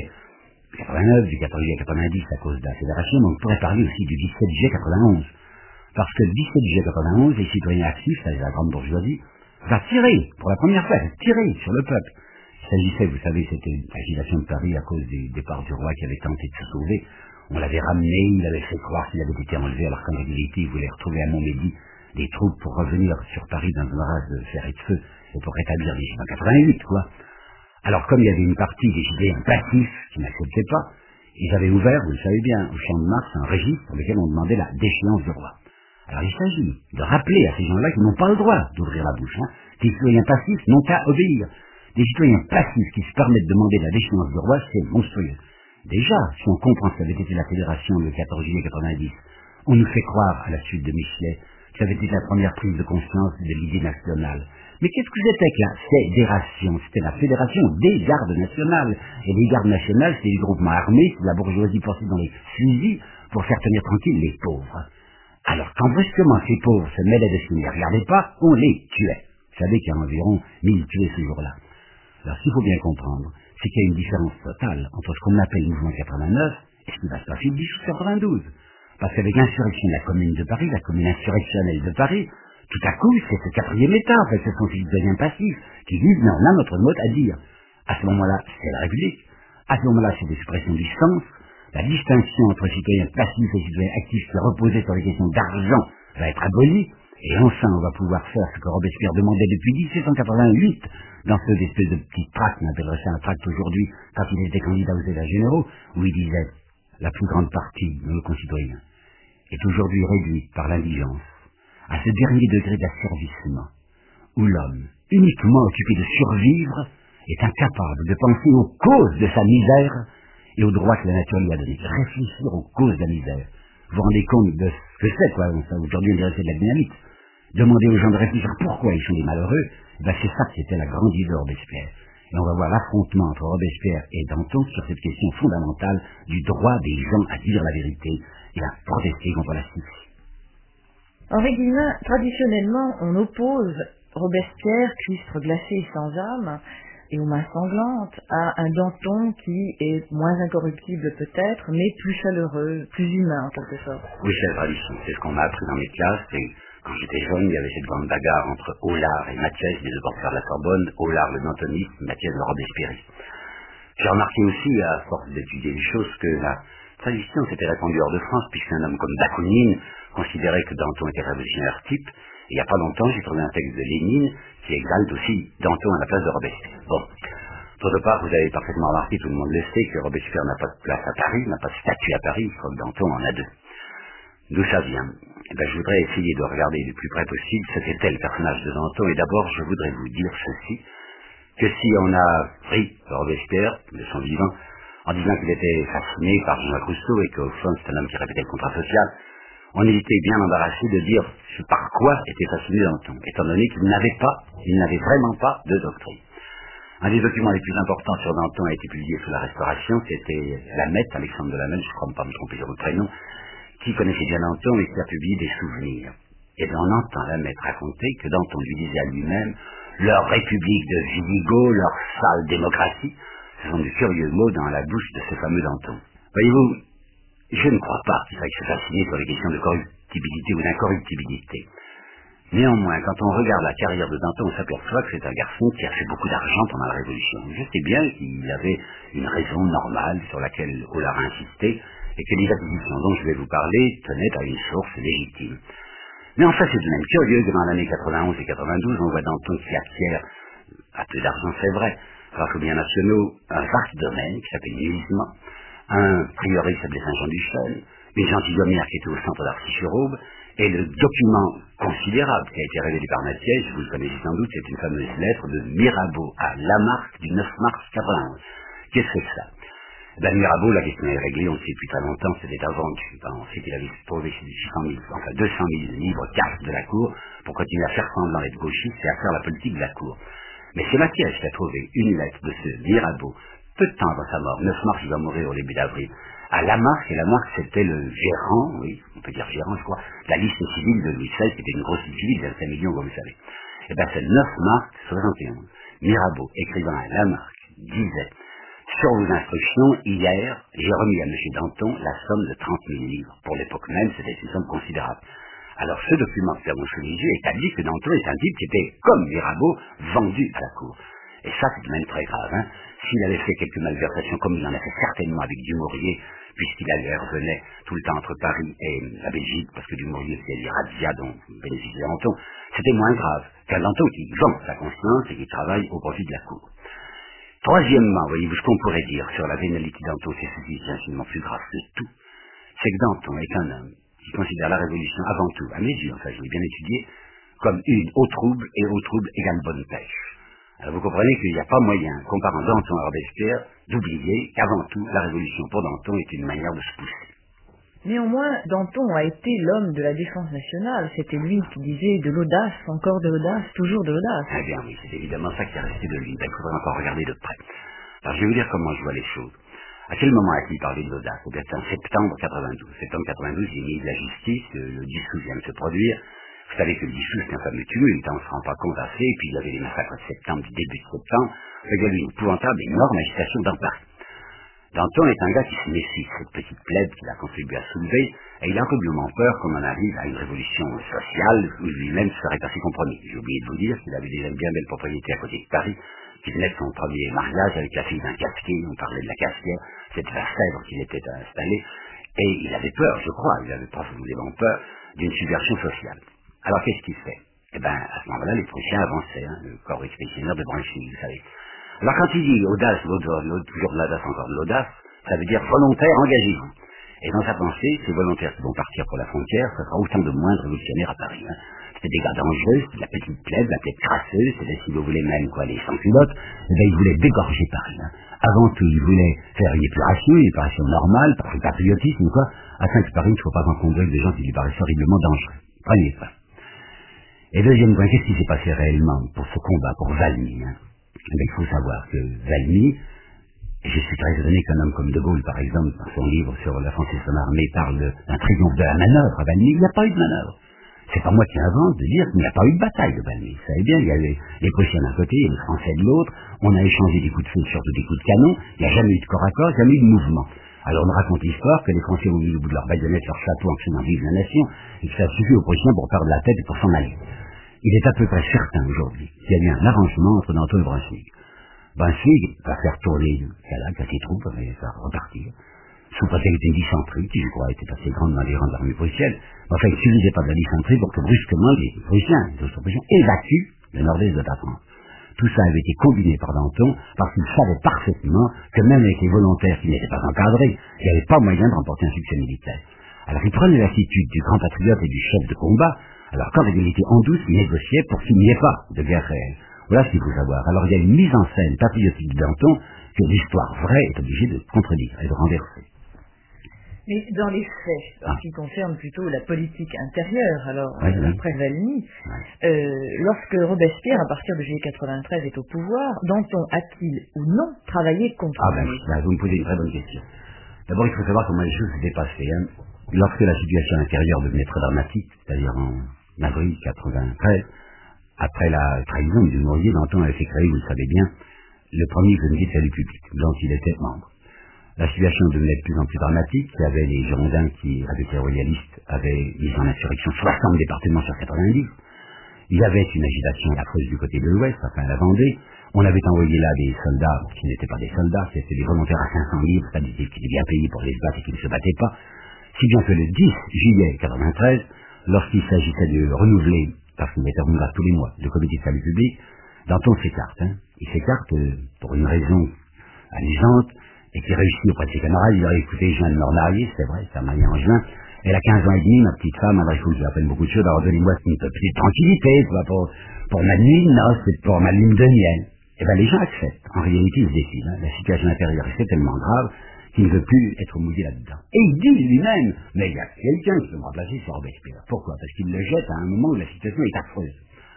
D: 89, du 14 juillet 90 à cause de la Fédération, mais on pourrait parler aussi du 17 juillet 91. Parce que le 17 juillet 91, les citoyens actifs, c'est-à-dire la grande bourgeoisie, va tirer, pour la première fois, tirer sur le peuple. Il s'agissait, vous savez, c'était une agitation de Paris à cause du départ du roi qui avait tenté de se sauver. On l'avait ramené, il avait fait croire qu'il avait été enlevé, alors qu'en réalité, il voulait retrouver à Montmédy des troupes pour revenir sur Paris dans un orage de fer et de feu, et pour rétablir les chiffres en 88, quoi. Alors, comme il y avait une partie des citoyens passifs qui n'acceptaient pas, ils avaient ouvert, vous le savez bien, au Champ de Mars, un registre pour lequel on demandait la déchéance du roi. Alors, il s'agit de rappeler à ces gens-là qui n'ont pas le droit d'ouvrir la bouche, des citoyens passifs n'ont qu'à obéir. Des citoyens passifs qui se permettent de demander la déchéance du roi, c'est monstrueux. Déjà, si on comprend ce qu'avait été la Fédération le 14 juillet 90, on nous fait croire, à la suite de Michelet, que ça avait été la première prise de conscience de l'idée nationale. Mais qu'est-ce que c'était que la fédération? C'était la fédération des gardes nationales. Et les gardes nationales, c'est les groupements armés, c'est la bourgeoisie portée dans les fusils pour faire tenir tranquilles les pauvres. Alors, quand brusquement ces pauvres se mêlaient de ce qu'ils ne regardaient pas, on les tuait. Vous savez qu'il y a environ 1000 tués ce jour-là. Alors, ce qu'il faut bien comprendre, c'est qu'il y a une différence totale entre ce qu'on appelle le mouvement 89 et ce qui va se passer le 10 août 92. Parce qu'avec l'insurrection de la Commune de Paris, la commune insurrectionnelle de Paris, tout à coup, c'est ce quatrième état, en fait, ce sont ces citoyens passifs qui disent, mais on a notre mot à dire. À ce moment-là, c'est la République. À ce moment-là, c'est l'expression du sens. La distinction entre citoyens passifs et citoyens actifs qui reposait sur les questions d'argent va être abolie. Et enfin, on va pouvoir faire ce que Robespierre demandait depuis 1788 dans cette espèce de petit tract, on appellerait ça un tract aujourd'hui, quand il était candidat aux États généraux, où il disait la plus grande partie de nos concitoyens est aujourd'hui réduite par l'indigence à ce dernier degré d'asservissement où l'homme, uniquement occupé de survivre, est incapable de penser aux causes de sa misère et aux droits que la nature lui a donnés. Réfléchir aux causes de la misère. Vous vous rendez compte de ce que c'est, quoi. Aujourd'hui, on dirait que c'est de la dynamite. Demander aux gens de réfléchir pourquoi ils sont des malheureux, c'est ça qui était la grande idée de Robespierre. Et on va voir l'affrontement entre Robespierre et Danton sur cette question fondamentale du droit des gens à dire la vérité et à protester contre la justice.
C: Henri Guillemin, traditionnellement, on oppose Robespierre, cuistre glacé et sans âme, et aux mains sanglantes, à un Danton qui est moins incorruptible peut-être, mais plus chaleureux, plus humain en quelque sorte.
D: Oui, c'est la tradition. C'est ce qu'on m'a appris dans mes classes. Et quand j'étais jeune, il y avait cette grande bagarre entre Aulard et Mathiès, les deux porteurs de la Sorbonne. Aulard le dantoniste, Mathiès le robespierriste. J'ai remarqué aussi, à force d'étudier les choses, que la tradition s'était répandue hors de France, puisqu'un homme comme Bakounine considérait que Danton était révolutionnaire type. Et il n'y a pas longtemps, j'ai trouvé un texte de Lénine qui exalte aussi Danton à la place de Robespierre. Bon. D'autre part, vous avez parfaitement remarqué, tout le monde le sait, que Robespierre n'a pas de place à Paris, n'a pas de statue à Paris, comme Danton en a deux. D'où ça vient? Je voudrais essayer de regarder le plus près possible ce qu'était le personnage de Danton, et d'abord, je voudrais vous dire ceci, que si on a pris Robespierre, de son vivant, en disant qu'il était fasciné par Jean-Jacques Rousseau, et qu'au fond, c'est un homme qui répétait le contrat social, on était bien embarrassé de dire par quoi était fasciné Danton, étant donné qu'il n'avait vraiment pas de doctrine. Un des documents les plus importants sur Danton a été publié sous la Restauration, c'était Lamette, Alexandre de Lamette, je crois ne pas me tromper sur le prénom, qui connaissait bien Danton et qui a publié des souvenirs. Et bien on entend Lamette raconter que Danton lui disait à lui-même « leur république de Vidigo, leur sale démocratie », ce sont de curieux mots dans la bouche de ce fameux Danton. Voyez-vous, je ne crois pas qu'il faille se fasciner sur les questions de corruptibilité ou d'incorruptibilité. Néanmoins, quand on regarde la carrière de Danton, on s'aperçoit que c'est un garçon qui a fait beaucoup d'argent pendant la Révolution. Je sais bien qu'il avait une raison normale sur laquelle Ollard a insisté, et que les acquisitions dont je vais vous parler tenaient à une source légitime. Mais enfin, c'est tout de même curieux que dans l'année 91 et 92, on voit Danton qui acquiert, à peu d'argent c'est vrai, grâce aux biens nationaux, un vaste domaine qui s'appelle Nuisement, un prieuré qui s'appelait Saint-Jean-du-Chêne, une gentilhommière qui était au centre d'Arcy-sur-Aube, et le document considérable qui a été révélé par Mathiez, vous le connaissez sans doute, c'est une fameuse lettre de Mirabeau à Lamarck du 9 mars 91. Qu'est-ce que c'est que ça? Mirabeau, la question est réglée, on le sait depuis très longtemps, c'était avant, on sait qu'il avait trouvé 200 000 livres cartes de la Cour pour continuer à faire semblant d'être gauchiste et à faire la politique de la Cour. Mais c'est Mathiez qui a trouvé une lettre de ce Mirabeau, peu de temps avant sa mort, 9 mars, il va mourir au début d'avril, à Lamarck, et Lamarck c'était le gérant, oui, on peut dire gérant je crois, de la liste civile de Louis XVI, qui était une grosse liste civile, de 5 millions comme vous savez. Et bien c'est le 9 mars 71, Mirabeau, écrivant à Lamarck, disait « Sur vos instructions, hier, j'ai remis à M. Danton la somme de 30 000 livres. Pour l'époque même, c'était une somme considérable. » Alors ce document que nous avons sous les yeux établit que Danton est un type qui était, comme Mirabeau, vendu à la Cour. Et ça, c'est même très grave. Hein. S'il avait fait quelques malversations, comme il en a fait certainement avec Dumouriez, puisqu'il revenait tout le temps entre Paris et la Belgique, parce que Dumouriez, c'est les razzias dont bénéficiait Danton, c'était moins grave qu'un Danton qui vend sa conscience et qui travaille au profit de la Cour. Troisièmement, voyez-vous, ce qu'on pourrait dire sur la vénalité Danton, c'est ceci, c'est infiniment plus grave que tout, c'est que Danton est un homme qui considère la Révolution avant tout, à mes yeux, enfin je l'ai bien étudié, comme une au trouble, et au trouble égale bonne pêche. Alors vous comprenez qu'il n'y a pas moyen, comparant Danton à Robespierre, d'oublier qu'avant tout, la Révolution pour Danton est une manière de se pousser.
C: Néanmoins, Danton a été l'homme de la défense nationale. C'était lui qui disait de l'audace, encore de l'audace, toujours de l'audace.
D: Eh bien oui, c'est évidemment ça qui est resté de lui. Il faudrait encore regarder de près. Alors je vais vous dire comment je vois les choses. À quel moment a-t-il parlé de l'audace? Eh bien c'est en septembre 92. Septembre 92, il est ministre de la Justice, le 10 août vient de se produire. Vous savez que le 10 août, c'est un fameux tumulte, on ne se rend pas compte assez, et puis il y avait les massacres de septembre, du début de septembre. Il y avait une épouvantable, énorme agitation dans Paris. Danton est un gars qui se méfie de cette petite plèbe qu'il a contribué à soulever, et il a incroyablement peur qu'on en arrive à une révolution sociale où lui-même serait assez compromis. J'ai oublié de vous dire qu'il avait déjà une bien belle propriété à côté de Paris, qui venait de son premier mariage avec la fille d'un casquier, on parlait de la casquière, c'était la Sèvre qu'il était installé, et il avait peur, je crois, il avait profondément peur d'une subversion sociale. Alors qu'est-ce qu'il fait? Eh bien, à ce moment-là, les Prussiens avançaient, le corps expéditionnaire de Brunswick, vous savez. Alors quand il dit audace, toujours de l'audace, encore de l'audace, ça veut dire volontaire, engagez-vous. Et dans sa pensée, ces volontaires qui vont partir pour la frontière, ça sera autant de moins de révolutionnaires à Paris. Hein. C'était des gars dangereux, c'était de la petite plèbe, la tête crasseuse, c'était, si vous voulez même, quoi, les sans-culottes, eh bien, ils voulaient dégorger Paris. Hein. Avant tout, ils voulaient faire une épuration normale, par le patriotisme, quoi, afin que Paris ne soit pas encombré de gens qui lui paraissent horriblement dangereux. Premier point. Et deuxième point, qu'est-ce qui s'est passé réellement pour ce combat, pour Valmy, hein? Il faut savoir que Valmy, et je suis très étonné qu'un homme comme De Gaulle, par exemple, dans son livre sur la France et son armée, parle d'un triomphe de la manœuvre à Valmy. Il n'y a pas eu de manœuvre. C'est pas moi qui invente de dire qu'il n'y a pas eu de bataille de Valmy. Vous savez bien, il y avait les Prussiens d'un côté et les Français de l'autre. On a échangé des coups de feu, surtout des coups de canon. Il n'y a jamais eu de corps à corps, jamais eu de mouvement. Alors on raconte l'histoire que les Français ont mis au bout de leur baïonnette, leur chapeau en criant vive la nation, et que ça suffit aux Prussiens pour perdre la tête et pour s'en aller. Il est à peu près certain aujourd'hui qu'il y a eu un arrangement entre Danton et Brunswick. Schwig va faire tourner Calac à ses troupes, va les faire repartir, sous prétexte d'une dysenterie, qui je crois était assez grande dans les rangs de l'armée prussienne. Enfin, il ne suffisait pas de la dysenterie pour que brusquement les Prussiens, les Austro-Prussiens, évacuent le nord-est de la France. Tout ça avait été combiné par Danton parce qu'il savait parfaitement que même avec les volontaires qui n'étaient pas encadrés, il n'y avait pas moyen de remporter un succès militaire. Alors il prenait l'attitude du grand patriote et du chef de combat, alors qu'en réalité en douce, il négociait pour qu'il n'y ait pas de guerre réelle. Voilà ce qu'il faut savoir. Alors il y a une mise en scène patriotique de Danton que l'histoire vraie est obligée de contredire et de renverser.
C: Mais dans les faits, en ce qui concerne plutôt la politique intérieure, alors après Valmy, lorsque Robespierre, à partir de juillet 93, est au pouvoir, Danton a-t-il ou non travaillé contre lui?
D: Vous me posez une très bonne question. D'abord, il faut savoir comment les choses s'étaient passées. Lorsque la situation intérieure devenait très dramatique, c'est-à-dire en avril 93, après la trahison du Dumouriez, Danton avait fait créer, vous le savez bien, le premier comité de salut public, dont il était membre. La situation devenait de plus en plus dramatique. Il y avait les Girondins qui, avec les royalistes, avaient mis en insurrection 60 départements sur 90. Il y avait une agitation affreuse du côté de l'Ouest, enfin la Vendée. On avait envoyé là des soldats qui n'étaient pas des soldats, c'était des volontaires à 500 livres, c'est-à-dire qui étaient bien payés pour les se battre et qui ne se battaient pas. Si bien que le 10 juillet 93, lorsqu'il s'agissait de renouveler, parce qu'il était renouvelé tous les mois, le comité de salut public, Danton s'écarte. Il s'écarte pour une raison amusante, et qui réussit auprès de ses camarades. Il leur a dit, écoutez, je viens de me remarier, c'est vrai, ça marié en juin. Elle a 15 ans et demi, ma petite femme, alors il faut que je lui appelle beaucoup de choses, alors donnez-moi une petite tranquillité, pour ma nuit de noces, c'est pour ma lune de miel. Eh bien, les gens acceptent. En réalité, ils se décident. La situation intérieure est tellement grave qu'il ne veut plus être mouillé là-dedans. Et il dit lui-même, mais il y a quelqu'un qui peut me remplacer, c'est Robespierre. Pourquoi? Parce qu'il le jette à un moment où la situation est affreuse.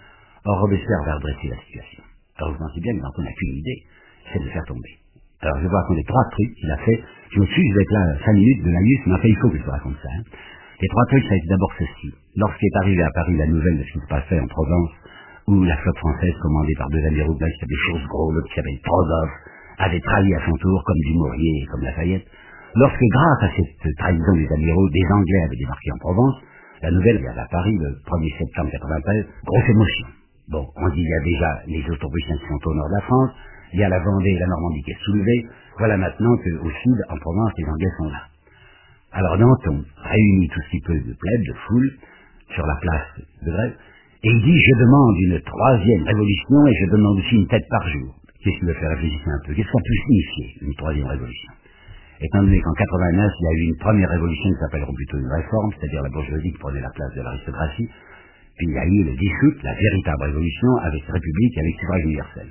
D: Or, Robespierre va redresser la situation. Alors, vous pensez bien que Danton n'a qu'une idée, c'est de le faire tomber. Alors, je vais vous raconter 3 trucs qu'il a fait. Je me suis, je vais être là 5 minutes de Laïus, mais enfin, il faut que je vous raconte ça. Les 3 trucs, ça a été d'abord ceci. Lorsqu'est arrivée à Paris la nouvelle de ce qui se passait en Provence, où la flotte française, commandée par 2 amiraux, qui s'appelait Chausse-Gros, l'autre qui s'appelait Trozoff, avait trahi à son tour, comme Dumouriez et comme Lafayette, lorsque, grâce à cette trahison des amiraux, des Anglais avaient débarqué en Provence, la nouvelle vient à Paris le 1er septembre 93, grosse émotion. Bon, on dit il y a déjà les Austro-Prussiens qui sont au nord de la France, il y a la Vendée et la Normandie qui est soulevée, voilà maintenant qu'au sud, en Provence, les Anglais sont là. Alors Danton réunit tout ce qui peut de plèbe, de foule, sur la place de Grève, et il dit, je demande une 3e révolution et je demande aussi une tête par jour. Qu'est-ce qui me fait réfléchir un peu? Qu'est-ce que ça peut signifier, une 3e révolution? Étant donné qu'en 89, il y a eu une première révolution qui s'appellerait plutôt une réforme, c'est-à-dire la bourgeoisie qui prenait la place de l'aristocratie, puis il y a eu le 10 août, la véritable révolution avec République et avec suffrage universel.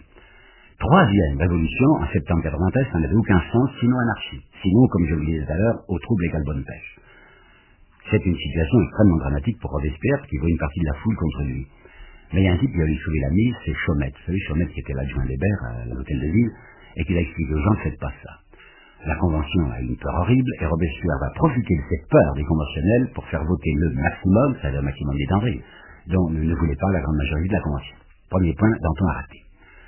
D: 3e révolution, en septembre 93, ça n'avait aucun sens, sinon anarchie. Sinon, comme je vous le disais tout à l'heure, au trouble égale bonne pêche. C'est une situation extrêmement dramatique pour Robespierre, qui voit une partie de la foule contre lui. Mais il y a un type qui a lui sauver la mise, c'est Chaumette. Vous savez, Chaumette qui était l'adjoint d'Hébert à l'hôtel de ville, et qui a expliqué aux gens, ne faites pas ça. La Convention a une peur horrible, et Robespierre va profiter de cette peur des conventionnels pour faire voter le maximum, c'est-à-dire le maximum des denrées, dont ne voulait pas la grande majorité de la Convention. Premier point, Danton a raté.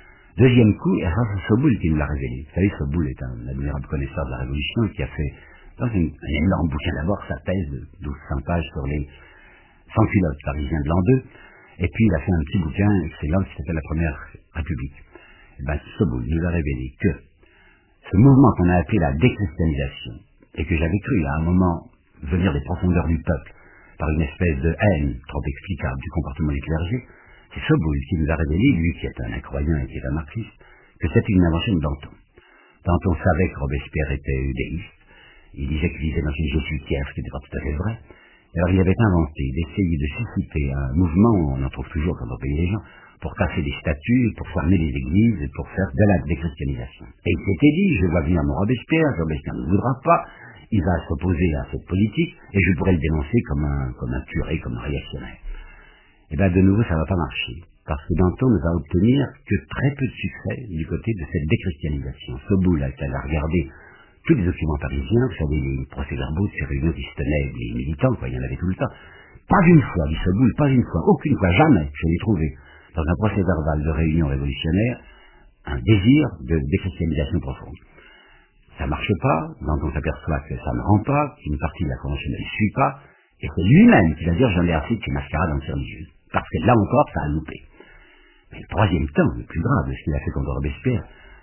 D: 2e coup, et ça c'est Soboul qui nous l'a révélé. Vous savez, Soboul est un admirable connaisseur de la Révolution qui a fait, dans un énorme bouquin d'abord, sa thèse de 1200 pages sur les sans-culottes parisiens de l'an 2, et puis il a fait un petit bouquin excellent qui s'appelle La Première République. Et bien, Soboul nous a révélé que ce mouvement qu'on a appelé la déchristianisation, et que j'avais cru à un moment venir des profondeurs du peuple, par une espèce de haine trop explicable du comportement du clergé, c'est Soboul qui nous a révélé, lui qui est un incroyant et qui est un marxiste, que c'était une invention de Danton. Danton savait que Robespierre était déiste, il disait qu'il vivait dans une jésuitière, ce qui n'était pas tout à fait vrai. Alors il avait inventé d'essayer de susciter un mouvement, on en trouve toujours quand on paye les gens, pour casser des statues, pour fermer les églises, et pour faire de la déchristianisation. Et il s'était dit, je vois venir mon Robespierre ne voudra pas, il va s'opposer à cette politique, et je pourrais le dénoncer comme un curé, comme un réactionnaire. Eh bien, de nouveau, ça ne va pas marcher, parce que Danton ne va obtenir que très peu de succès du côté de cette déchristianisation. Soboul a regardé tous les documents parisiens, vous savez, les procès-verbaux de ces réunions qui se tenaient, les militants, quoi, il y en avait tout le temps. Pas une fois, dit Soboul, pas une fois, aucune fois, jamais, je l'ai trouvé, dans un procès-verbal de réunion révolutionnaire, un désir de déchristianisation profonde. Ça marche pas, Danton s'aperçoit que ça ne rend pas, qu'une partie de la Convention ne suit pas, et c'est lui-même qui va dire, j'en ai assez de ces mascarades anti-religieuses. Parce que là encore, ça a loupé. Mais le 3e temps, le plus grave de ce qu'il a fait contre Robespierre,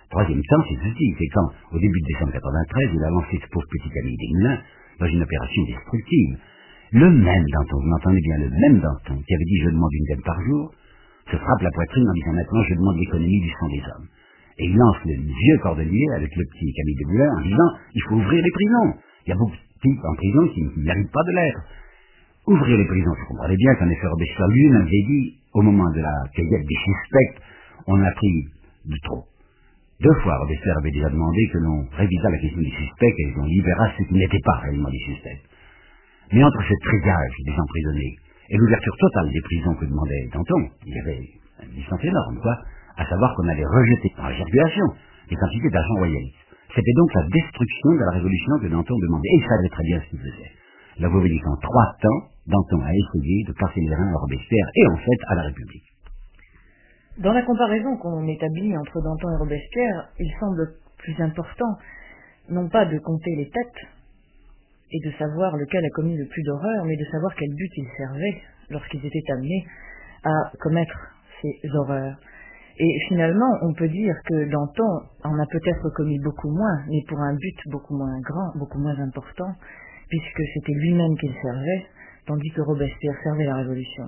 D: Troisième temps, c'est ceci, c'est quand, au début de décembre 93, il a lancé ce pauvre petit Camille Desmoulins dans une opération destructive. Le même Danton, vous m'entendez bien, le même Danton, qui avait dit « je demande une dème par jour », se frappe la poitrine en disant maintenant « je demande l'économie du sang des hommes ». Et il lance le vieux cordelier avec le petit Camille Desmoulins en disant « il faut ouvrir les prisons ». Il y a beaucoup de types en prison qui ne méritent pas de l'être. Ouvrir les prisons, vous comprenez bien qu'en effet Robespierre lui-même avait dit, au moment de la cueillette des suspects, on a pris de trop. 2 fois, Robespierre avait déjà demandé que l'on révisât la question des suspects et qu'on libéra ceux qui n'étaient pas réellement des suspects. Mais entre ce triage des emprisonnés et l'ouverture totale des prisons que demandait Danton, il y avait une distance énorme, quoi, à savoir qu'on allait rejeter dans la circulation des quantités d'argent royaliste. C'était donc la destruction de la révolution que Danton demandait, et il savait très bien ce qu'il faisait. Là, vous voyez qu'en 3 temps, Danton a essayé de casser les reins à Robespierre et en fait à la République.
C: Dans la comparaison qu'on établit entre Danton et Robespierre, il semble plus important, non pas de compter les têtes et de savoir lequel a commis le plus d'horreurs, mais de savoir quel but ils servaient lorsqu'ils étaient amenés à commettre ces horreurs. Et finalement, on peut dire que Danton en a peut-être commis beaucoup moins, mais pour un but beaucoup moins grand, beaucoup moins important, puisque c'était lui-même qu'il servait, tandis que Robespierre servait la Révolution.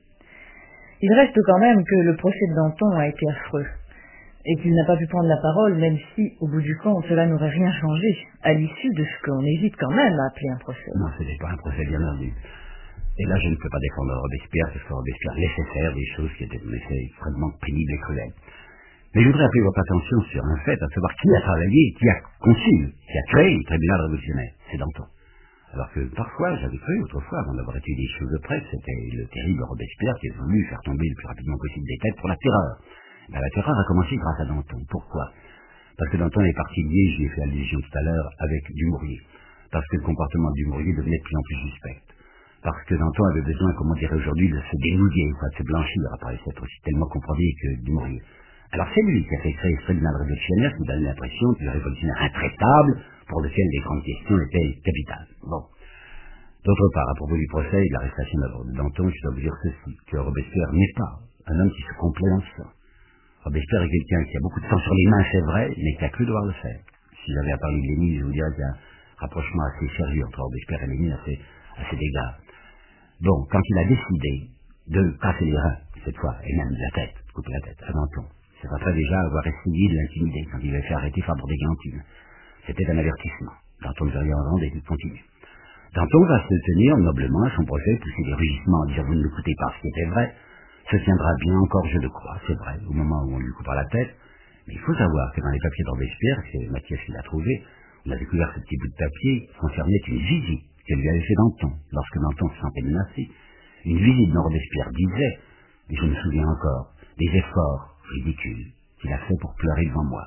C: Il reste quand même que le procès de Danton a été affreux, et qu'il n'a pas pu prendre la parole, même si, au bout du compte, cela n'aurait rien changé, à l'issue de ce qu'on hésite quand même à appeler un procès.
D: Non, ce n'est pas un procès bien entendu. Et là, je ne peux pas défendre Robespierre, parce que Robespierre laissait faire des choses qui étaient en effet extrêmement pénibles et cruelles. Mais je voudrais appeler votre attention sur un fait, à savoir qui a travaillé, qui a conçu, qui a créé le tribunal révolutionnaire. C'est Danton. Alors que parfois, j'avais cru autrefois, avant d'avoir étudié les choses de près, c'était le terrible Robespierre qui a voulu faire tomber le plus rapidement possible des têtes pour la terreur. Ben, la terreur a commencé grâce à Danton. Pourquoi? Parce que Danton est parti lié, j'y ai fait allusion tout à l'heure, avec Dumouriez. Parce que le comportement de Dumouriez devenait de plus en plus suspect. Parce que Danton avait besoin, comme on dirait aujourd'hui, de se dénouiller, de se blanchir, après s'être aussi tellement compromis que Dumouriez. Alors c'est lui qui a fait créer ce tribunal révolutionnaire qui nous donne l'impression du révolutionnaire intraitable pour lequel les grandes questions étaient capitales. Bon. D'autre part, à propos du procès et de l'arrestation de Danton, je dois vous dire ceci, que Robespierre n'est pas un homme qui se complaît dans ça. Robespierre est quelqu'un qui a beaucoup de sang sur les mains, c'est vrai, mais qui a cru devoir le faire. Si j'avais à parler de Lénine, je vous dirais qu'il y a un rapprochement assez sérieux entre Robespierre et Lénine, assez d'égards. Bon, quand il a décidé de casser les reins, cette fois, et même la tête, couper la tête à Danton, c'est après déjà avoir essayé de l'intimider quand il avait fait arrêter Fabre des Guillantines. C'était un avertissement. Danton ne veut rien entendre et il continue. Danton va se tenir noblement à son procès, pousser des rugissements en disant vous ne l'écoutez pas, ce qui était vrai, se tiendra bien encore, je le crois, c'est vrai, au moment où on lui coupera la tête. Mais il faut savoir que dans les papiers de Robespierre, c'est Mathias qui l'a trouvé, on a découvert ce petit bout de papier qui concernait une visite que lui avait fait Danton, lorsque Danton se sentait menacé. Une visite dont Robespierre disait, et je me souviens encore, des efforts ridicules qu'il a fait pour pleurer devant moi.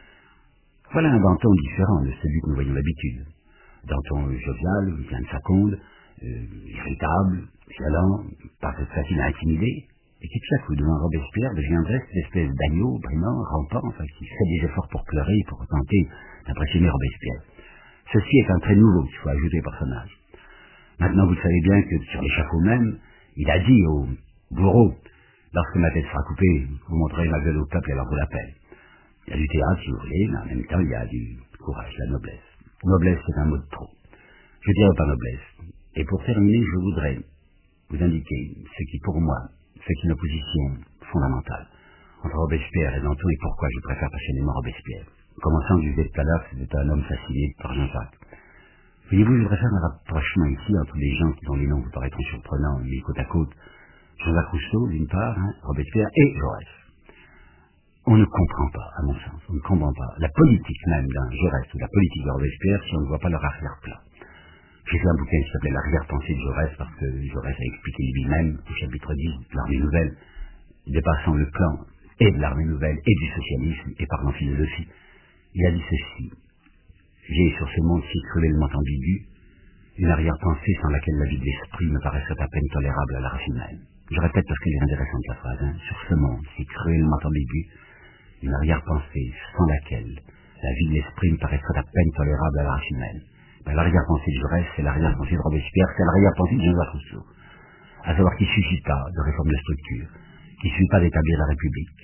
D: Voilà un Danton différent de celui que nous voyons d'habitude. Danton jovial, plein de faconde, irritable, violent, pas facile à intimider, et qui tout à coup devant Robespierre deviendrait cette espèce d'agneau, brimant, rampant, enfin qui fait des efforts pour pleurer, pour tenter d'impressionner Robespierre. Ceci est un trait nouveau qu'il faut ajouter au personnage. Maintenant, vous savez bien que sur l'échafaud même, il a dit au bourreau, lorsque ma tête sera coupée, vous montrerez ma gueule au peuple et alors vous l'appelle. Il y a du théâtre, si vous voulez, mais en même temps, il y a du courage, la noblesse. Noblesse, c'est un mot de trop. Je dirais pas noblesse. Et pour terminer, je voudrais vous indiquer ce qui, pour moi, fait une opposition fondamentale entre Robespierre et Danton et pourquoi je préfère passionnément Robespierre. Commençant, je disais tout à l'heure que c'était un homme fasciné par Jean-Jacques. Voyez-vous, je voudrais faire un rapprochement ici entre les gens dont les noms vous paraîtront surprenants, mis côte à côte. Jean-Jacques Rousseau, d'une part, Robespierre et Jaurès. On ne comprend pas, à mon sens, on ne comprend pas la politique même d'un Jaurès ou la politique de Robespierre si on ne voit pas leur arrière-plan. J'ai fait un bouquin qui s'appelait L'arrière-pensée de Jaurès parce que Jaurès a expliqué lui-même au chapitre 10 de l'Armée Nouvelle, dépassant le plan et de l'Armée Nouvelle et du socialisme et parlant philosophie. Il a dit ceci: j'ai sur ce monde si cruellement ambigu une arrière-pensée sans laquelle la vie de l'esprit me paraîtrait à peine tolérable à la race humaine. Je répète parce qu'elle est intéressante la phrase, sur ce monde si cruellement ambigu une arrière-pensée sans laquelle la vie de l'esprit me paraîtrait à peine tolérable à la race humaine. Ben, l'arrière-pensée de Jaurès, c'est l'arrière-pensée de Robespierre, c'est l'arrière-pensée de Jean-Jacques Rousseau. À savoir qu'il ne suffit pas de réforme de structure, qu'il ne suffit pas d'établir la République,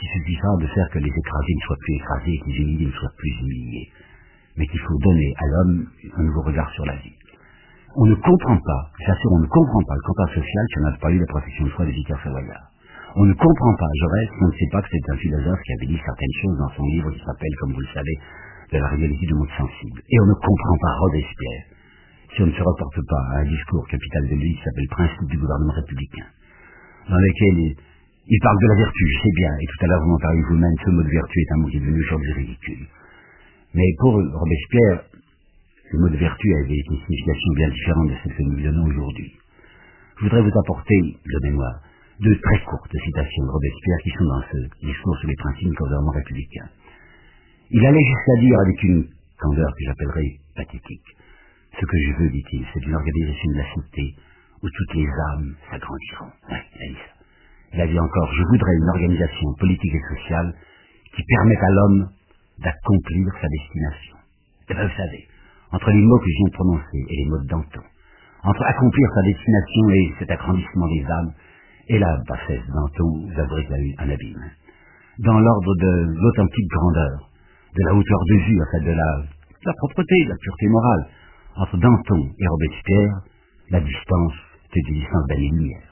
D: qu'il suffira de faire que les écrasés ne soient plus écrasés et que les humiliés ne soient plus humiliés, mais qu'il faut donner à l'homme un nouveau regard sur la vie. On ne comprend pas, j'assure, on ne comprend pas le contrat social si on n'a pas eu la protection de soi de Victor Savoyard. On ne comprend pas Jaurès si on ne sait pas que c'est un philosophe qui avait dit certaines choses dans son livre qui s'appelle, comme vous le savez, de la réalité du monde sensible. Et on ne comprend pas Robespierre si on ne se reporte pas à un discours capital de lui qui s'appelle Principe du gouvernement républicain, dans lequel il parle de la vertu, je sais bien, et tout à l'heure vous m'en parlez vous-même, ce mot de vertu est un mot qui est devenu aujourd'hui ridicule. Mais pour Robespierre, le mot de vertu avait une signification bien différente de celle que nous lui donnons aujourd'hui. Je voudrais vous apporter, de mémoire, deux très courtes citations de Robespierre qui sont dans ce discours sur les principes du gouvernement républicain. Il allait jusqu'à dire avec une candeur que j'appellerais pathétique: ce que je veux, dit-il, c'est une organisation de la cité où toutes les âmes s'agrandiront. Ouais, il a dit ça. Il a dit encore: je voudrais une organisation politique et sociale qui permette à l'homme d'accomplir sa destination. Et bien vous savez, entre les mots que je viens de prononcer et les mots de Danton, entre accomplir sa destination et cet agrandissement des âmes, et la bassesse de Danton, vous avouerez qu'il y a eu un abîme. Dans l'ordre de l'authentique grandeur, de la hauteur de vue, enfin de la propreté, de la pureté morale, entre Danton et Robespierre, la distance était une distance d'année-lumière.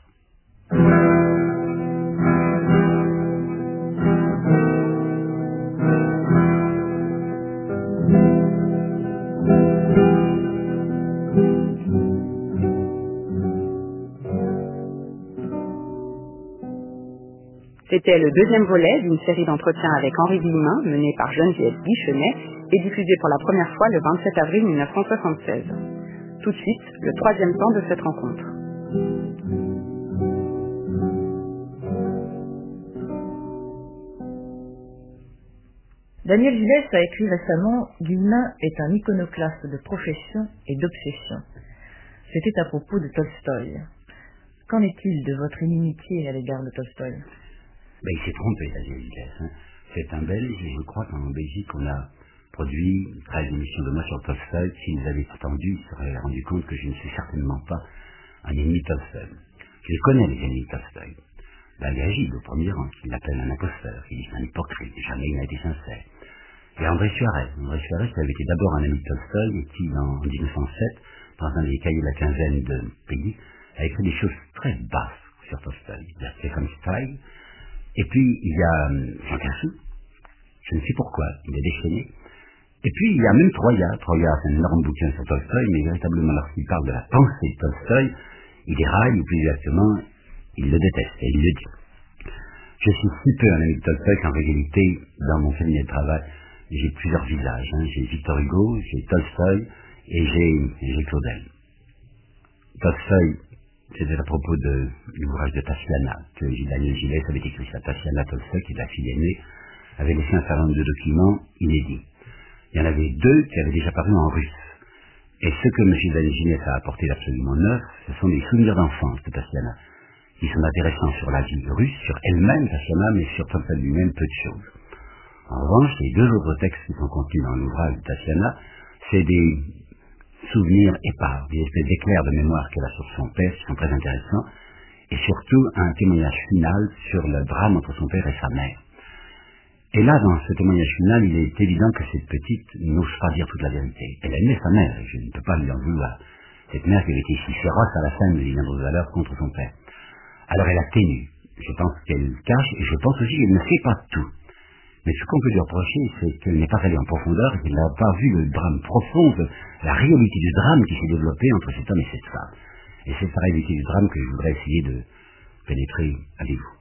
B: C'était le deuxième volet d'une série d'entretiens avec Henri Villemain, menée par Geneviève Guichenet et diffusée pour la première fois le 27 avril 1976. Tout de suite, le troisième temps de cette rencontre.
C: Daniel Gilles a écrit récemment « Villemain est un iconoclaste de profession et d'obsession ». C'était à propos de Tolstoï. Qu'en est-il de votre inimitié à l'égard de Tolstoï?
D: Ben, il s'est trompé, Daniel Gilles. Hein. C'est un Belge, et je crois qu'en Belgique, on a produit 13 émissions de moi sur Tolstoï. S'ils avaient attendu, ils se seraient rendu compte que je ne suis certainement pas un ennemi de Tolstoï. Je les connais, les ennemis de Tolstoï. L'Agagide, au premier rang, qui l'appelle un imposteur, qui dit c'est un hypocrite, jamais il n'a été sincère. Et André Suarez, qui avait été d'abord un ami de Tolstoï, et qui, en 1907, dans un des cahiers de la quinzaine de pays, a écrit des choses très basses sur Tolstoï. Il y a Stefan Zweig, et puis il y a Jean Cassou, je ne sais pourquoi, il est déchaîné. Et puis il y a même Troya, c'est un énorme bouquin sur Tolstoï, mais véritablement lorsqu'il parle de la pensée de Tolstoï, il déraille, ou plus exactement, il le déteste, et il le dit. Je suis si peu un ami de Tolstoï qu'en réalité, dans mon cabinet de travail, j'ai plusieurs visages. Hein. J'ai Victor Hugo, j'ai Tolstoï, et j'ai Claudel. Tolstoï, c'était à propos de l'ouvrage de Tassiana, que Daniel Gilles avait écrit ça. Tassiana Tolstoï, qui est la fille aînée, avait laissé un certain nombre de documents inédits. Il y en avait deux qui avaient déjà paru en russe. Et ce que M. Daniel Gilles a apporté d'absolument neuf, ce sont des souvenirs d'enfance de Tassiana, qui sont intéressants sur la vie russe, sur elle-même, Tassiana, mais sur Tolstoï lui-même, peu de choses. En revanche, les deux autres textes qui sont contenus dans l'ouvrage de Tassiana, c'est des souvenirs épars, des espèces d'éclairs de mémoire qu'elle a sur son père, qui sont très intéressants, et surtout un témoignage final sur le drame entre son père et sa mère. Et là, dans ce témoignage final, il est évident que cette petite n'ose pas dire toute la vérité. Elle aimait sa mère, et je ne peux pas lui en vouloir. Cette mère qui avait été si féroce à la fin de Liens de valeur contre son père. Alors elle atténue. Je pense qu'elle cache, et je pense aussi qu'elle ne sait pas tout. Mais ce qu'on peut lui reprocher, c'est qu'elle n'est pas allée en profondeur et qu'elle n'a pas vu le drame profond, la réalité du drame qui s'est développé entre cet homme et cette femme. Et c'est la réalité du drame que je voudrais essayer de pénétrer avec vous.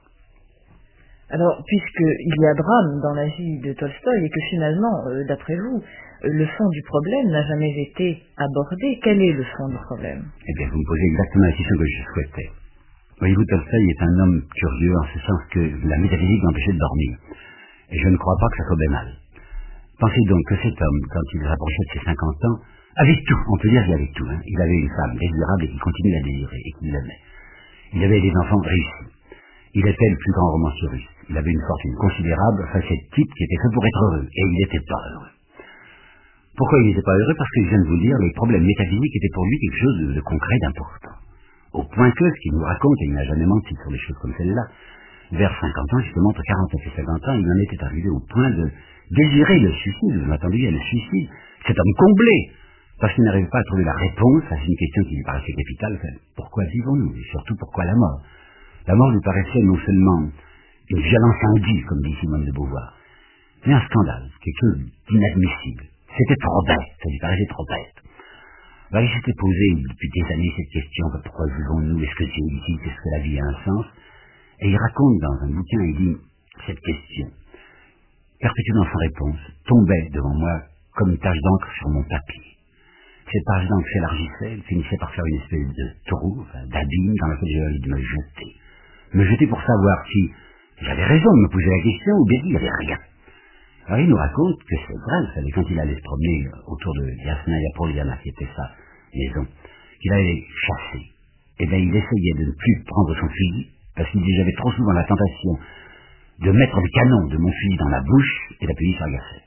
C: Alors, puisqu'il y a drame dans la vie de Tolstoï et que finalement, d'après vous, le fond du problème n'a jamais été abordé, quel est le fond du problème?
D: Eh bien, vous me posez exactement la question que je souhaitais. Voyez-vous, Tolstoï est un homme curieux en ce sens que la métaphysique l'empêchait de dormir. Et je ne crois pas que ça soit bémal. Pensez donc que cet homme, quand il rapprochait de ses 50 ans, avait tout, on peut dire qu'il avait tout. Hein. Il avait une femme désirable et qui continue à désirer et qui l'aimait. Il avait des enfants réussis. Il était le plus grand romancier russe. Il avait une fortune considérable, enfin c'est le type qui était fait pour être heureux, et il n'était pas heureux. Pourquoi il n'était pas heureux? Parce que je viens de vous le dire, les problèmes métaphysiques étaient pour lui quelque chose de concret, d'important. Au point que, ce qu'il nous raconte, et il n'a jamais menti sur des choses comme celle-là, vers 50 ans, justement, entre 49 et 50 ans, il en était arrivé au point de désirer le suicide. Vous m'entendiez, le suicide. Cet homme comblé, parce qu'il n'arrive pas à trouver la réponse à une question qui lui paraissait capitale. Enfin, pourquoi vivons-nous? Et surtout, pourquoi la mort? La mort lui paraissait non seulement une violence indue, comme dit Simone de Beauvoir, mais un scandale, quelque chose d'inadmissible. C'était trop bête, ça lui paraissait trop bête. Alors il s'était posé depuis des années cette question, pourquoi vivons-nous? Est-ce que c'est utile? Est-ce que la vie a un sens? Et il raconte dans un bouquin, il dit, cette question, perpétuellement sans réponse, tombait devant moi comme une tache d'encre sur mon papier. Cette tache d'encre s'élargissait, elle finissait par faire une espèce de trou, d'abîme dans lequel j'avais envie de me jeter. Me jeter pour savoir si j'avais raison de me poser la question ou bien il n'y avait rien. Alors il nous raconte que c'est vrai, vous savez, quand il allait se promener autour de Yasna Yapoliana, qui était sa maison, qu'il allait chasser, et bien il essayait de ne plus prendre son fusil, parce qu'il disait j'avais trop souvent la tentation de mettre le canon de mon fusil dans la bouche et d'appuyer sur la gâchette.